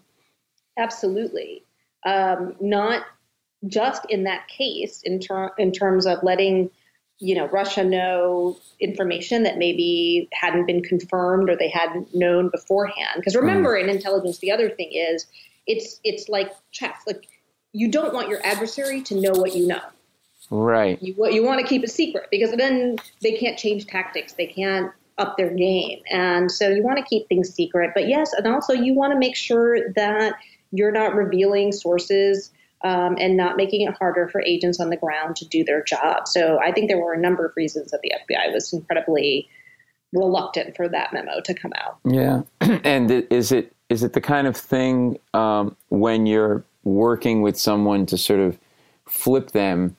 Speaker 2: Absolutely, um, not just in that case in ter- in terms of letting, you know, Russia know information that maybe hadn't been confirmed or they hadn't known beforehand. Because remember, mm. in intelligence, the other thing is it's it's like chess. Like, you don't want your adversary to know what you know.
Speaker 1: Right.
Speaker 2: You you want to keep it secret, because then they can't change tactics. They can't up their game. And so you want to keep things secret. But yes, and also you want to make sure that you're not revealing sources Um, and not making it harder for agents on the ground to do their job. So I think there were a number of reasons that the F B I was incredibly reluctant for that memo to come out.
Speaker 1: Yeah. And is it is it the kind of thing um, when you're working with someone to sort of flip them,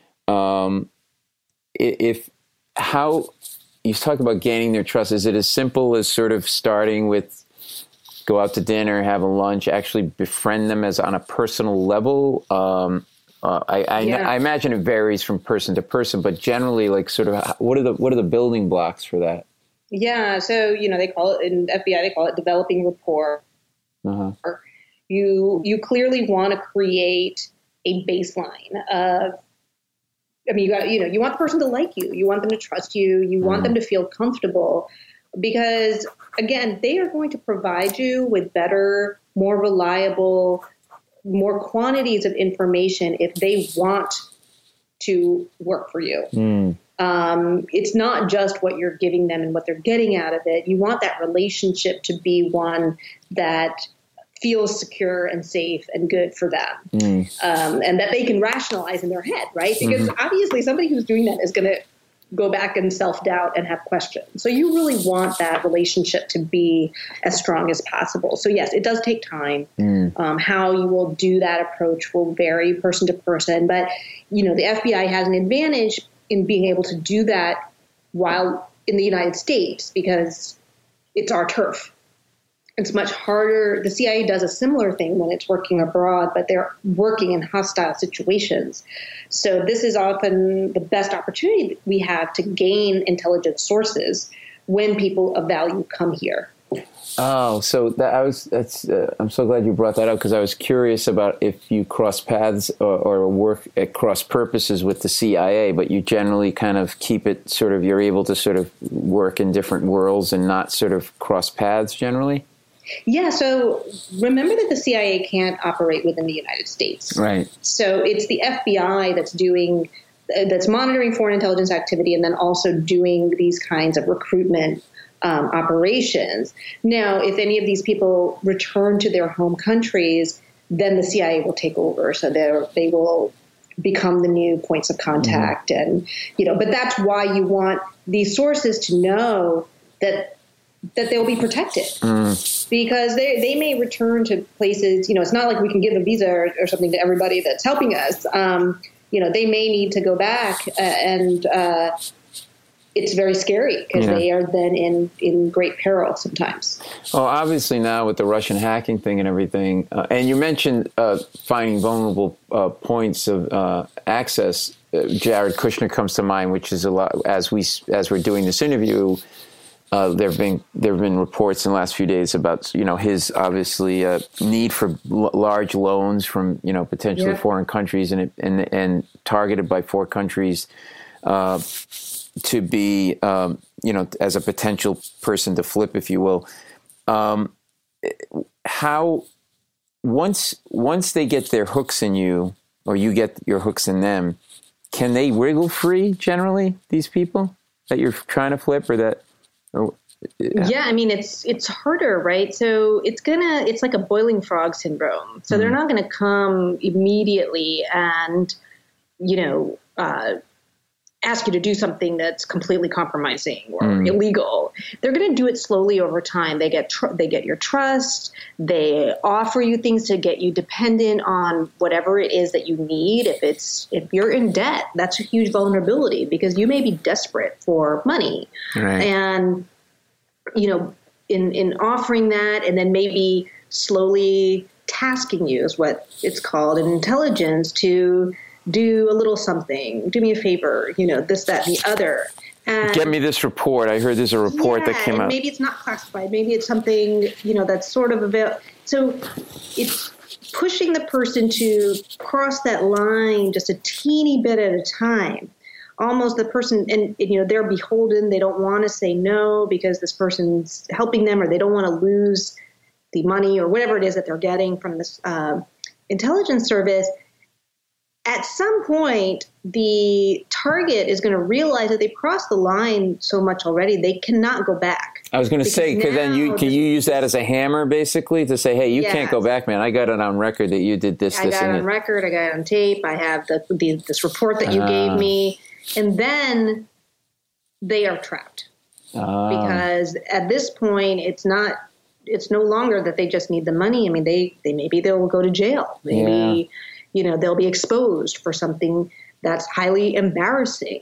Speaker 1: um, if how you talk about gaining their trust, is it as simple as sort of starting with go out to dinner, have a lunch, actually befriend them as on a personal level? Um, uh, I, I,
Speaker 2: yeah.
Speaker 1: I imagine it varies from person to person, but generally, like, sort of, what are the what are the building blocks for that?
Speaker 2: Yeah, so you know they call it in F B I, they call it developing rapport.
Speaker 1: Uh-huh.
Speaker 2: You you clearly want to create a baseline of. I mean, you got you know you want the person to like you, you want them to trust you, you want mm-hmm. them to feel comfortable, because again, they are going to provide you with better, more reliable, more quantities of information if they want to work for you. Mm. Um, it's not just what you're giving them and what they're getting out of it. You want that relationship to be one that feels secure and safe and good for them, mm. um, and that they can rationalize in their head, right? Because mm-hmm. obviously somebody who's doing that is going to go back and self-doubt and have questions. So you really want that relationship to be as strong as possible. So yes, it does take time. Mm. Um, how you will do that approach will vary person to person. But, you know, the F B I has an advantage in being able to do that while in the United States, because it's our turf. It's much harder. The C I A does a similar thing when it's working abroad, but they're working in hostile situations. So this is often the best opportunity we have to gain intelligence sources when people of value come here.
Speaker 1: Oh, so that I was. That's. Uh, I'm so glad you brought that up, because I was curious about if you cross paths or, or work at cross purposes with the C I A, but you generally kind of keep it sort of. You're able to sort of work in different worlds and not sort of cross paths generally.
Speaker 2: Yeah, so remember that the C I A can't operate within the United States.
Speaker 1: Right.
Speaker 2: So it's the F B I that's doing, that's monitoring foreign intelligence activity and then also doing these kinds of recruitment um, operations. Now, if any of these people return to their home countries, then the C I A will take over. So they will become the new points of contact. Mm-hmm. And, you know, but that's why you want these sources to know that that they'll be protected, mm. because they, they may return to places, you know, it's not like we can give a visa or, or something to everybody that's helping us. Um, you know, they may need to go back and, uh, it's very scary because
Speaker 1: yeah.
Speaker 2: they are then in, in great peril sometimes.
Speaker 1: Well, obviously now with the Russian hacking thing and everything, uh, and you mentioned uh, finding vulnerable uh, points of uh, access. Uh, Jared Kushner comes to mind, which is a lot. As we as we're doing this interview, uh, there have been there have been reports in the last few days about you know his obviously uh, need for l- large loans from you know potentially
Speaker 2: yeah.
Speaker 1: foreign countries and and and targeted by four countries. Uh, to be, um, you know, as a potential person to flip, if you will. Um, how, once once they get their hooks in you, or you get your hooks in them, can they wriggle free generally, these people that you're trying to flip or that? Or,
Speaker 2: yeah. yeah, I mean, it's it's harder, right? So it's gonna, it's like a boiling frog syndrome. So mm. they're not going to come immediately and, you know, uh, ask you to do something that's completely compromising or mm. illegal. They're going to do it slowly over time. They get tr- they get your trust. They offer you things to get you dependent on whatever it is that you need. If it's if you're in debt, that's a huge vulnerability because you may be desperate for money.
Speaker 1: Right.
Speaker 2: And you know, in in offering that, and then maybe slowly tasking you is what it's called in intelligence to do a little something, do me a favor, you know, this, that, and the other. And
Speaker 1: get me this report. I heard there's a report
Speaker 2: yeah,
Speaker 1: that came
Speaker 2: and
Speaker 1: out.
Speaker 2: Maybe it's not classified. Maybe it's something, you know, that's sort of available. So it's pushing the person to cross that line just a teeny bit at a time. Almost the person, and, and you know, they're beholden. They don't want to say no because this person's helping them, or they don't want to lose the money or whatever it is that they're getting from this uh, intelligence service. At some point, the target is going to realize that they've crossed the line so much already, they cannot go back.
Speaker 1: I was going to say, because then you can you use that as a hammer, basically, to say, hey, you
Speaker 2: yes.
Speaker 1: can't go back, man. I got it on record that you did this,
Speaker 2: I
Speaker 1: this,
Speaker 2: got
Speaker 1: and
Speaker 2: it on
Speaker 1: it.
Speaker 2: record. I got it on tape. I have the, the this report that you uh, gave me. And then they are trapped. Uh, because at this point, it's not, it's no longer that they just need the money. I mean, they, they maybe they'll go to jail. Maybe... Yeah. You know, they'll be exposed for something that's highly embarrassing.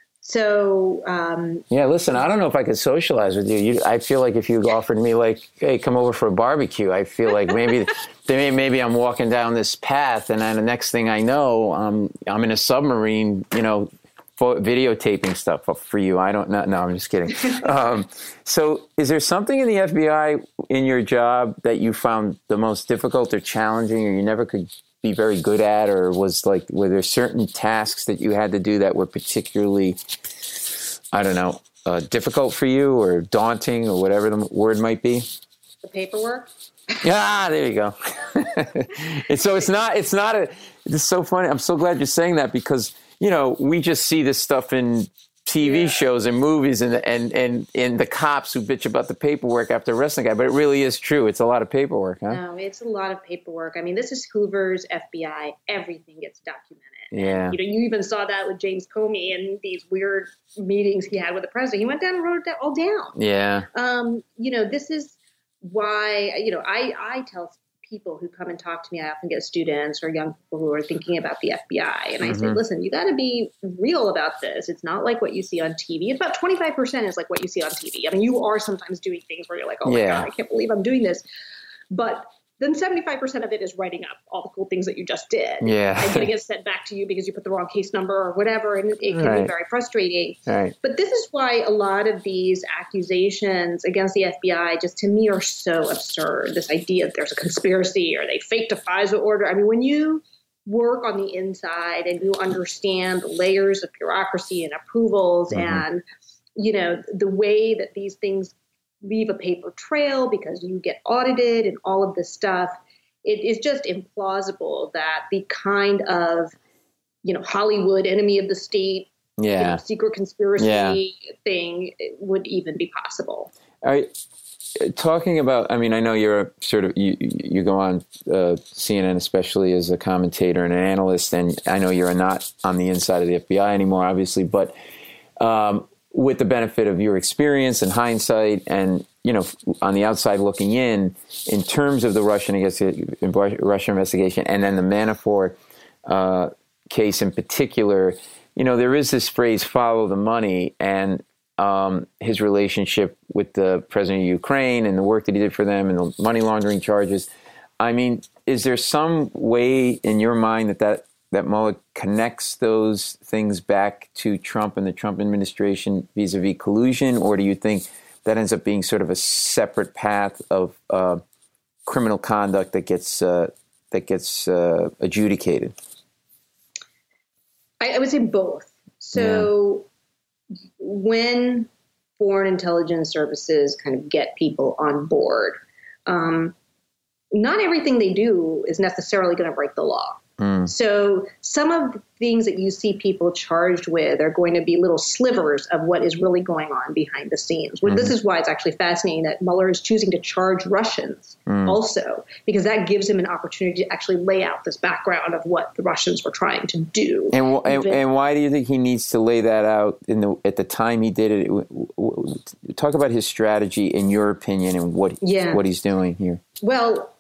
Speaker 2: So, um,
Speaker 1: yeah, listen, I don't know if I could socialize with you. you I feel like if you offered me, like, hey, come over for a barbecue, I feel like maybe maybe I'm walking down this path, and then the next thing I know, um, I'm in a submarine, you know, videotaping stuff for you. I don't know. No, I'm just kidding. Um, so is there something in the F B I in your job that you found the most difficult or challenging, or you never could be very good at, or was like, were there certain tasks that you had to do that were particularly, I don't know, uh, difficult for you or daunting or whatever the word might be?
Speaker 2: The paperwork.
Speaker 1: Yeah, there you go. And so it's not, it's not a, it's so funny. I'm so glad you're saying that because, you know, we just see this stuff in T V yeah. shows and movies and, and, and, and the cops who bitch about the paperwork after arresting a guy, but it really is true. It's a lot of paperwork, huh?
Speaker 2: No, it's a lot of paperwork. I mean, this is Hoover's F B I. Everything gets documented.
Speaker 1: Yeah.
Speaker 2: And, you know, you even saw that with James Comey and these weird meetings he had with the president. He went down and wrote it all down.
Speaker 1: Yeah.
Speaker 2: Um, you know, this is why, you know, I, I tell people who come and talk to me, I often get students or young people who are thinking about the F B I. And I mm-hmm. say, listen, you got to be real about this. It's not like what you see on T V. It's about twenty-five percent is like what you see on T V. I mean, you are sometimes doing things where you're like, oh my
Speaker 1: yeah.
Speaker 2: God, I can't believe I'm doing this. But then seventy-five percent of it is writing up all the cool things that you just did.
Speaker 1: Yeah.
Speaker 2: And getting it sent back to you because you put the wrong case number or whatever. And it, it can
Speaker 1: right.
Speaker 2: be very frustrating.
Speaker 1: Right.
Speaker 2: But this is why a lot of these accusations against the F B I just to me are so absurd. This idea that there's a conspiracy or they faked a FISA order. I mean, when you work on the inside and you understand the layers of bureaucracy and approvals mm-hmm. and, you know, the way that these things leave a paper trail because you get audited and all of this stuff, it is just implausible that the kind of, you know, Hollywood enemy of the state,
Speaker 1: yeah.
Speaker 2: you know, secret conspiracy
Speaker 1: yeah.
Speaker 2: thing would even be possible.
Speaker 1: All right. Talking about, I mean, I know you're a sort of, you, you go on uh, C N N, especially as a commentator and an analyst, and I know you're not on the inside of the F B I anymore, obviously, but um, with the benefit of your experience and hindsight and, you know, on the outside looking in, in terms of the Russian, I guess, Russian investigation and then the Manafort uh, case in particular, you know, there is this phrase, follow the money. And um, his relationship with the president of Ukraine and the work that he did for them and the money laundering charges. I mean, is there some way in your mind that that, that Mueller connects those things back to Trump and the Trump administration vis-a-vis collusion, or do you think that ends up being sort of a separate path of uh, criminal conduct that gets uh, that gets uh, adjudicated?
Speaker 2: I, I would say both. So yeah. When foreign intelligence services kind of get people on board, um, not everything they do is necessarily going to break the law. Mm. So some of the things that you see people charged with are going to be little slivers of what is really going on behind the scenes. Well, mm. This is why it's actually fascinating that Mueller is choosing to charge Russians mm. also, because that gives him an opportunity to actually lay out this background of what the Russians were trying to do.
Speaker 1: And and, and why do you think he needs to lay that out in the at the time he did it? Talk about his strategy, in your opinion, and what yeah. what he's doing here.
Speaker 2: Well,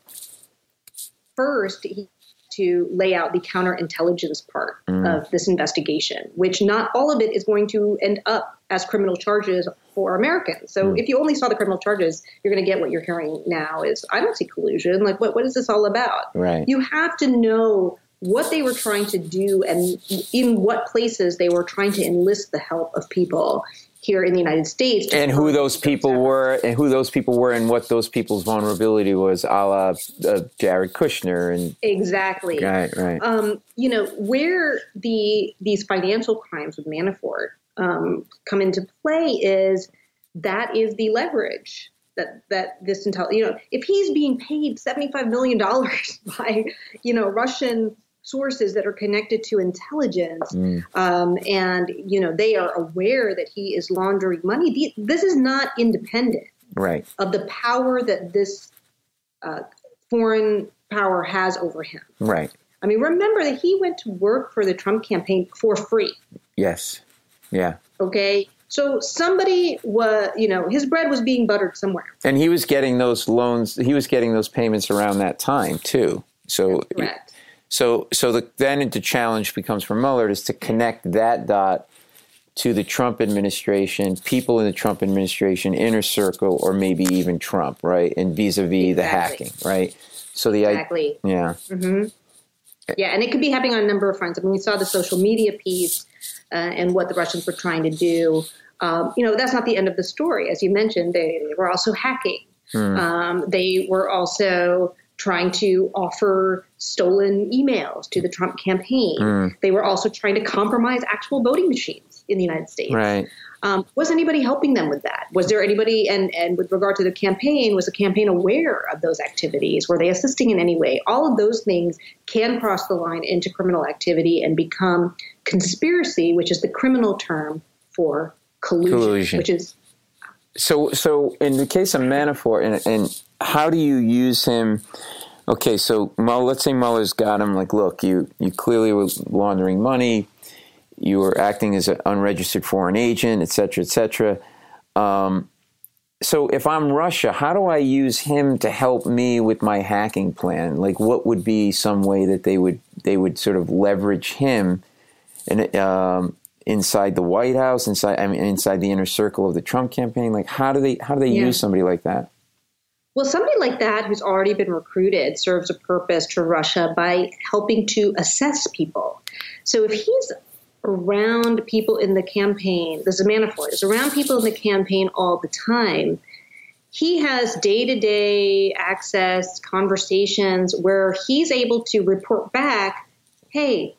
Speaker 2: first, he to lay out the counterintelligence part mm. of this investigation, which not all of it is going to end up as criminal charges for Americans. So mm. if you only saw the criminal charges, you're going to get what you're hearing now is, I don't see collusion. Like, what, what is this all about?
Speaker 1: Right.
Speaker 2: You have to know what they were trying to do and in what places they were trying to enlist the help of people here in the United States.
Speaker 1: And who those people were, and who those people were, and what those people's vulnerability was, a la uh, Jared Kushner. And
Speaker 2: exactly.
Speaker 1: Right, right.
Speaker 2: Um, you know, where the these financial crimes with Manafort um, come into play is that is the leverage that, that this intel, you know, if he's being paid seventy-five million dollars by, you know, Russian sources that are connected to intelligence, mm. um, and, you know, they are aware that he is laundering money. The, this is not independent
Speaker 1: right.
Speaker 2: of the power that this uh, foreign power has over him.
Speaker 1: Right.
Speaker 2: I mean, remember that he went to work for the Trump campaign for free.
Speaker 1: Yes. Yeah.
Speaker 2: Okay. So somebody was, you know, his bread was being buttered somewhere.
Speaker 1: And he was getting those loans. He was getting those payments around that time, too. So,
Speaker 2: That's correct.
Speaker 1: So, so the, then the challenge becomes for Mueller is to connect that dot to the Trump administration, people in the Trump administration, inner circle, or maybe even Trump, right? And vis-a-vis exactly. the hacking, right? So the
Speaker 2: exactly,
Speaker 1: I, yeah,
Speaker 2: mm-hmm. yeah, and it could be happening on a number of fronts. I mean, we saw the social media piece uh, and what the Russians were trying to do. Um, you know, that's not the end of the story, as you mentioned. They, they were also hacking. Hmm. Um, they were also trying to offer stolen emails to the Trump campaign. Mm. They were also trying to compromise actual voting machines in the United States.
Speaker 1: Right.
Speaker 2: Um, was anybody helping them with that? Was there anybody, and, and with regard to the campaign, was the campaign aware of those activities? Were they assisting in any way? All of those things can cross the line into criminal activity and become conspiracy, which is the criminal term for collusion, collusion. which is...
Speaker 1: So, so in the case of Manafort, and, and how do you use him? Okay, so Mueller, let's say Mueller's got him. Like, look, you you clearly were laundering money. You were acting as an unregistered foreign agent, et cetera, et cetera. Um, so, if I'm Russia, how do I use him to help me with my hacking plan? Like, what would be some way that they would they would sort of leverage him and um, inside the White House, inside I mean, inside the inner circle of the Trump campaign? Like, how do they how do they yeah. use somebody like that?
Speaker 2: Well, somebody like that who's already been recruited serves a purpose to Russia by helping to assess people. So if he's around people in the campaign, this is Manafort, is around people in the campaign all the time, he has day-to-day access, conversations where he's able to report back, hey,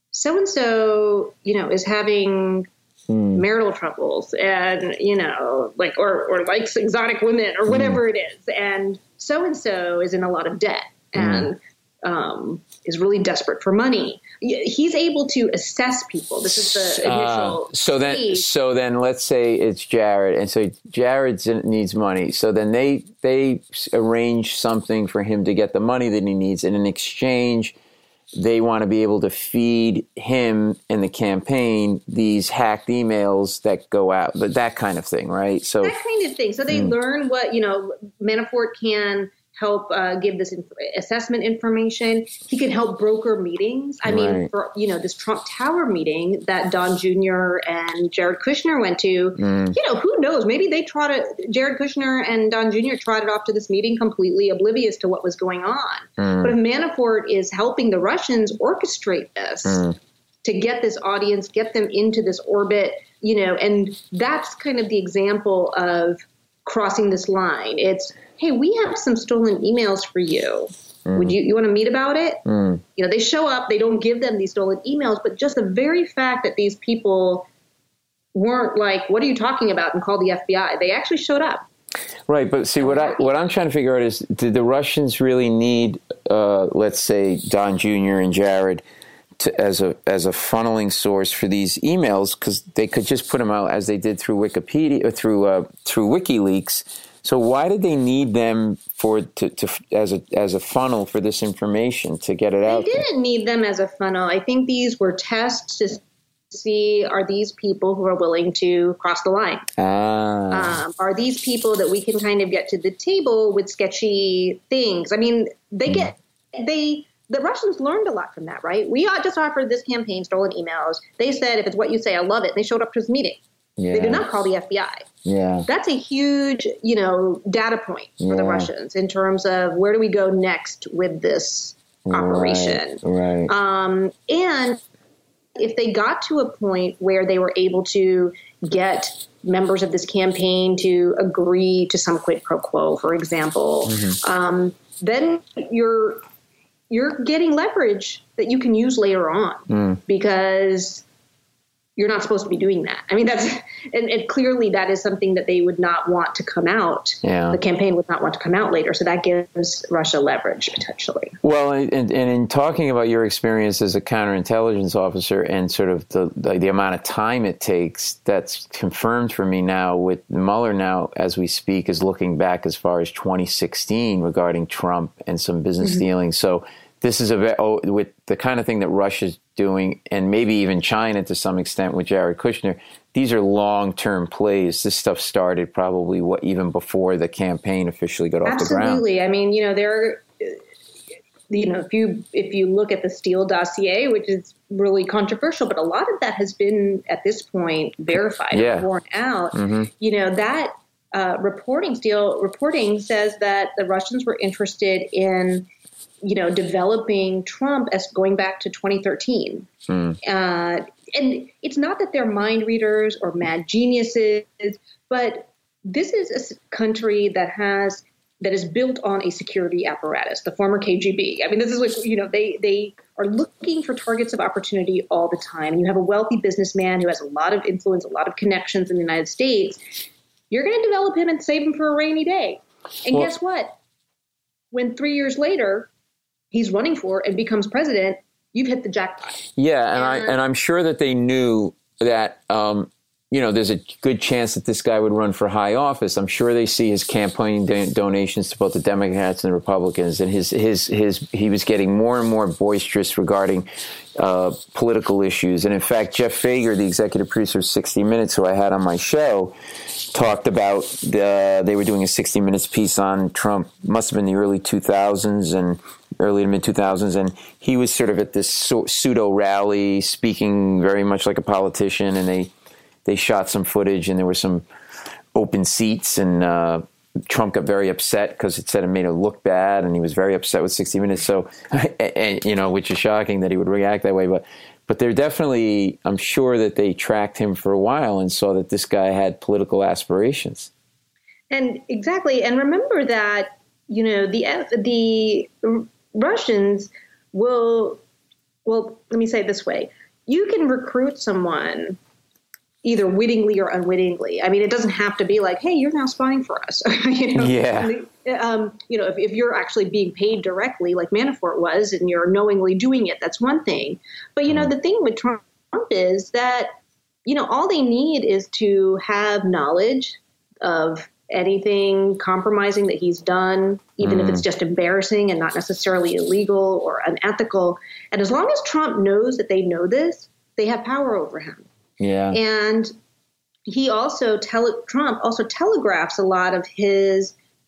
Speaker 2: so-and-so, you know, is having mm. marital troubles and, you know, like, or, or likes exotic women or whatever mm. it is. And so-and-so is in a lot of debt and mm. um, is really desperate for money. He's able to assess people. This is the initial
Speaker 1: uh, so then, stage. So then let's say it's Jared. And so Jared needs money. So then they, they arrange something for him to get the money that he needs. And in exchange, they want to be able to feed him and the campaign these hacked emails that go out, but that kind of thing, right? So
Speaker 2: that kind of thing. So they mm. learn what, you know, Manafort can help uh, give this inf- assessment information. He can help broker meetings. I mean,
Speaker 1: Right.
Speaker 2: for, you know, this Trump Tower meeting that Don Junior and Jared Kushner went to,
Speaker 1: Mm.
Speaker 2: you know, who knows? Maybe they trotted, Jared Kushner and Don Junior trotted off to this meeting completely oblivious to what was going on.
Speaker 1: Mm.
Speaker 2: But if Manafort is helping the Russians orchestrate this
Speaker 1: Mm.
Speaker 2: to get this audience, get them into this orbit, you know, and that's kind of the example of crossing this line. It's, hey, we have some stolen emails for you. Mm. Would you, you want to meet about it? Mm. You know, they show up, they don't give them these stolen emails, but just the very fact that these people weren't like, what are you talking about? And called the F B I. They actually showed up.
Speaker 1: Right. But see, what I, what I'm trying to figure out is, did the Russians really need, uh, let's say, Don Junior and Jared to, as a, as a funneling source for these emails? Because they could just put them out as they did through Wikipedia, or through, uh, through WikiLeaks. So why did they need them for to, to as a as a funnel for this information to get it
Speaker 2: they
Speaker 1: out?
Speaker 2: They didn't
Speaker 1: there?
Speaker 2: need them as a funnel. I think these were tests to see, are these people who are willing to cross the line?
Speaker 1: Ah.
Speaker 2: Um, are these people that we can kind of get to the table with sketchy things? I mean, they mm. get they. The Russians learned a lot from that, right? We just offered this campaign stolen emails. They said, if it's what you say, I love it. They showed up to this meeting. Yeah. They did not call the F B I.
Speaker 1: Yeah.
Speaker 2: That's a huge, you know, data point for yeah. the Russians in terms of where do we go next with this operation.
Speaker 1: Right. right.
Speaker 2: Um, and if they got to a point where they were able to get members of this campaign to agree to some quid pro quo, for example, mm-hmm. um, then you're you're getting leverage that you can use later on mm. because you're not supposed to be doing that. I mean, that's, and, and clearly that is something that they would not want to come out.
Speaker 1: Yeah.
Speaker 2: The campaign would not want to come out later. So that gives Russia leverage potentially.
Speaker 1: Well, and, and in talking about your experience as a counterintelligence officer and sort of the, the, the amount of time it takes, that's confirmed for me now with Mueller now, as we speak, is looking back as far as twenty sixteen regarding Trump and some business mm-hmm. dealings. So this is a oh, with the kind of thing that Russia's doing, and maybe even China to some extent with Jared Kushner. These are long-term plays. This stuff started probably what even before the campaign officially got off
Speaker 2: Absolutely.
Speaker 1: the ground.
Speaker 2: Absolutely. I mean, you know, there, you know, if you if you look at the Steele dossier, which is really controversial, but a lot of that has been at this point verified
Speaker 1: yeah.
Speaker 2: and borne out.
Speaker 1: Mm-hmm.
Speaker 2: You know, that uh, reporting, Steele reporting says that the Russians were interested in, you know, developing Trump as going back to twenty thirteen. Mm. Uh, and it's not that they're mind readers or mad geniuses, but this is a country that has, that is built on a security apparatus, the former K G B. I mean, this is like, you know, they, they are looking for targets of opportunity all the time. And you have a wealthy businessman who has a lot of influence, a lot of connections in the United States. You're going to develop him and save him for a rainy day. And well, guess what? When three years later, he's running for and becomes president, you've hit the jackpot.
Speaker 1: Yeah, and, and I and I'm sure that they knew that um, you know, there's a good chance that this guy would run for high office. I'm sure they see his campaign do- donations to both the Democrats and the Republicans, and his his his he was getting more and more boisterous regarding uh, political issues. And in fact, Jeff Fager, the executive producer of sixty minutes, who I had on my show, talked about the, they were doing a sixty minutes piece on Trump, must have been the early two thousands and early to mid two thousands, and he was sort of at this pseudo rally, speaking very much like a politician, and they they shot some footage, and there were some open seats, and uh, Trump got very upset because it said it made it look bad, and he was very upset with sixty minutes. So, and, you know, which is shocking that he would react that way, but. But they're definitely, I'm sure that they tracked him for a while and saw that this guy had political aspirations.
Speaker 2: And exactly. And remember that, you know, the the Russians will, well, let me say it this way. You can recruit someone either wittingly or unwittingly. I mean, it doesn't have to be like, hey, you're now spying for us. you know?
Speaker 1: Yeah.
Speaker 2: Um, you know, if, if you're actually being paid directly, like Manafort was, and you're knowingly doing it, that's one thing. But, you know, the thing with Trump is that, you know, all they need is to have knowledge of anything compromising that he's done, even mm. if it's just embarrassing and not necessarily illegal or unethical. And as long as Trump knows that they know this, they have power over him.
Speaker 1: Yeah.
Speaker 2: And he also, tele- Trump also telegraphs a lot of his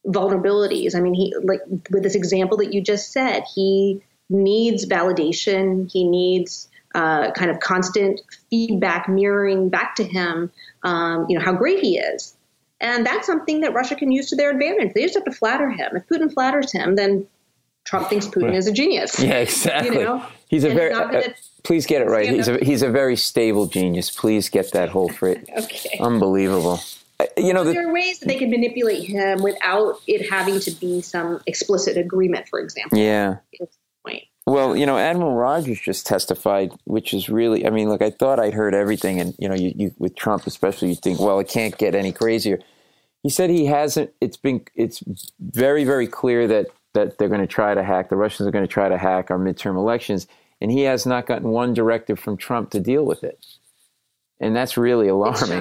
Speaker 2: vulnerabilities. I mean, he like with this example that you just said, he needs validation. He needs uh, kind of constant feedback, mirroring back to him, um, you know, how great he is. And that's something that Russia can use to their advantage. They just have to flatter him. If Putin flatters him, then Trump thinks Putin is a genius.
Speaker 1: Yeah, exactly.
Speaker 2: You know?
Speaker 1: He's a
Speaker 2: and
Speaker 1: very, uh, please get it right. He's a, he's a very stable genius. Please get that whole phrase.
Speaker 2: Okay.
Speaker 1: Unbelievable. You know, the,
Speaker 2: there are ways that they can manipulate him without it having to be some explicit agreement, for example.
Speaker 1: Yeah.
Speaker 2: Point.
Speaker 1: Well, you know, Admiral Rogers just testified, which is really, I mean, look, I thought I'd heard everything. And, you know, you, you with Trump especially, you think, well, it can't get any crazier. He said he hasn't, it's been, it's very, very clear that, that they're going to try to hack, the Russians are going to try to hack our midterm elections. And he has not gotten one directive from Trump to deal with it. And that's really alarming.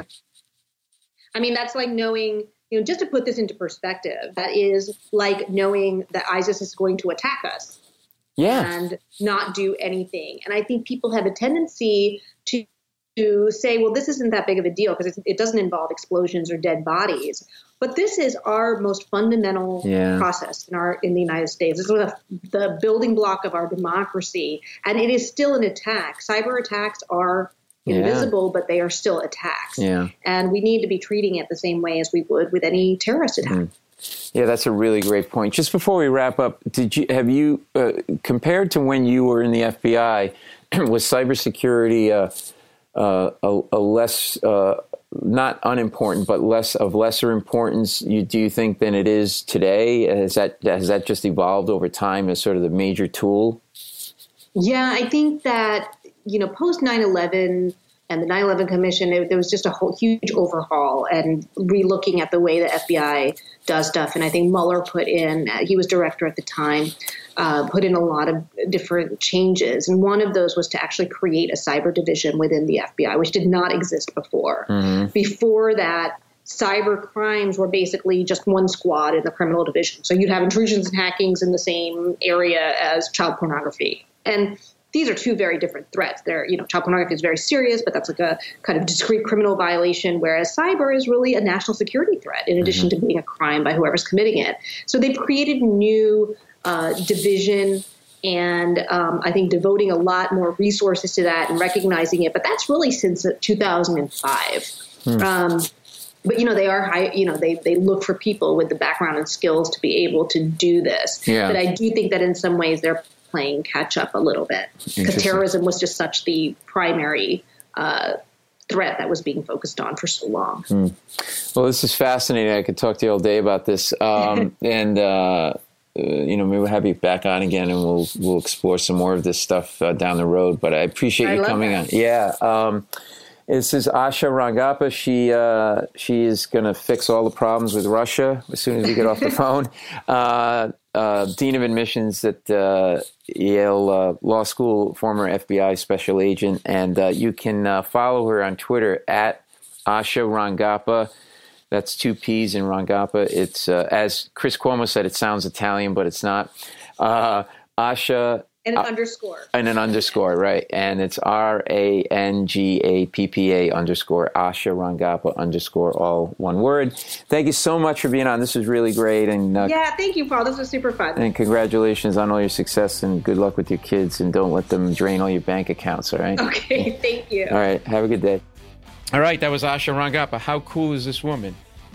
Speaker 2: I mean, that's like knowing, you know, just to put this into perspective, that is like knowing that ISIS is going to attack us.
Speaker 1: Yeah.
Speaker 2: And not do anything. And I think people have a tendency to, to say, well, this isn't that big of a deal because it doesn't involve explosions or dead bodies. But this is our most fundamental yeah. process in our in the United States. This is the, the building block of our democracy. And it is still an attack. Cyber attacks are invisible, yeah. but they are still attacks.
Speaker 1: Yeah.
Speaker 2: And we need to be treating it the same way as we would with any terrorist attack. Mm.
Speaker 1: Yeah, that's a really great point. Just before we wrap up, did you have you uh, compared to when you were in the F B I, was cybersecurity uh, uh, a, a less uh, not unimportant, but less of lesser importance? You, do you think than it is today? Has that has that just evolved over time as sort of the major tool?
Speaker 2: Yeah, I think that, you know, post nine eleven and the nine eleven Commission, it, there was just a whole huge overhaul and relooking at the way the F B I does stuff. And I think Mueller put in, uh, he was director at the time, uh, put in a lot of different changes. And one of those was to actually create a cyber division within the F B I, which did not exist before. Mm-hmm. Before that, cyber crimes were basically just one squad in the criminal division. So you'd have intrusions and hackings in the same area as child pornography. And these are two very different threats. They're, you know, child pornography is very serious, but that's like a kind of discrete criminal violation, whereas cyber is really a national security threat in addition mm-hmm. to being a crime by whoever's committing it. So they've created a new uh, division and um, I think devoting a lot more resources to that and recognizing it. But that's really since two thousand five. Mm. Um, but, you know, they are high, you know, they, they look for people with the background and skills to be able to do this.
Speaker 1: Yeah.
Speaker 2: But I do think that in some ways they're playing catch up a little bit because terrorism was just such the primary uh, threat that was being focused on for so long.
Speaker 1: Mm. Well, this is fascinating. I could talk to you all day about this. Um, and, uh, uh, you know, maybe we'll have you back on again and we'll, we'll explore some more of this stuff uh, down the road. But I appreciate
Speaker 2: I
Speaker 1: you coming
Speaker 2: that.
Speaker 1: on. Yeah. Um, this is Asha Rangappa. She, uh, she is going to fix all the problems with Russia as soon as we get off the phone. Uh, Uh, Dean of Admissions at uh, Yale uh, Law School, former F B I special agent. And uh, you can uh, follow her on Twitter at Asha Rangappa. That's two P's in Rangappa. It's, uh, as Chris Cuomo said, it sounds Italian, but it's not. Uh, Asha...
Speaker 2: And an uh, underscore.
Speaker 1: And an underscore, right. And it's R A N G A P P A underscore, Asha Rangappa underscore, all one word. Thank you so much for being on. This was really great. And uh,
Speaker 2: yeah, thank you, Paul. This was super fun.
Speaker 1: And congratulations on all your success and good luck with your kids. And don't let them drain all your bank accounts, all right?
Speaker 2: Okay, thank you.
Speaker 1: All right, have a good day. All right, that was Asha Rangappa. How cool is this woman?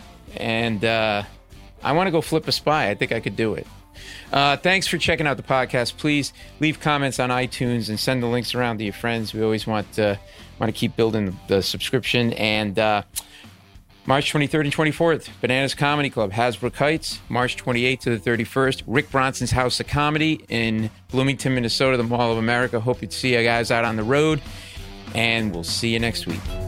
Speaker 1: And uh, I want to go flip a spy. I think I could do it. Uh, thanks for checking out the podcast. Please leave comments on iTunes and send the links around to your friends. We always want uh, want to keep building the, the subscription. And uh, March twenty-third and twenty-fourth, Bananas Comedy Club, Hasbrook Heights. March twenty-eighth to the thirty-first, Rick Bronson's House of Comedy in Bloomington, Minnesota, the Mall of America. Hope to see you guys out on the road. And we'll see you next week.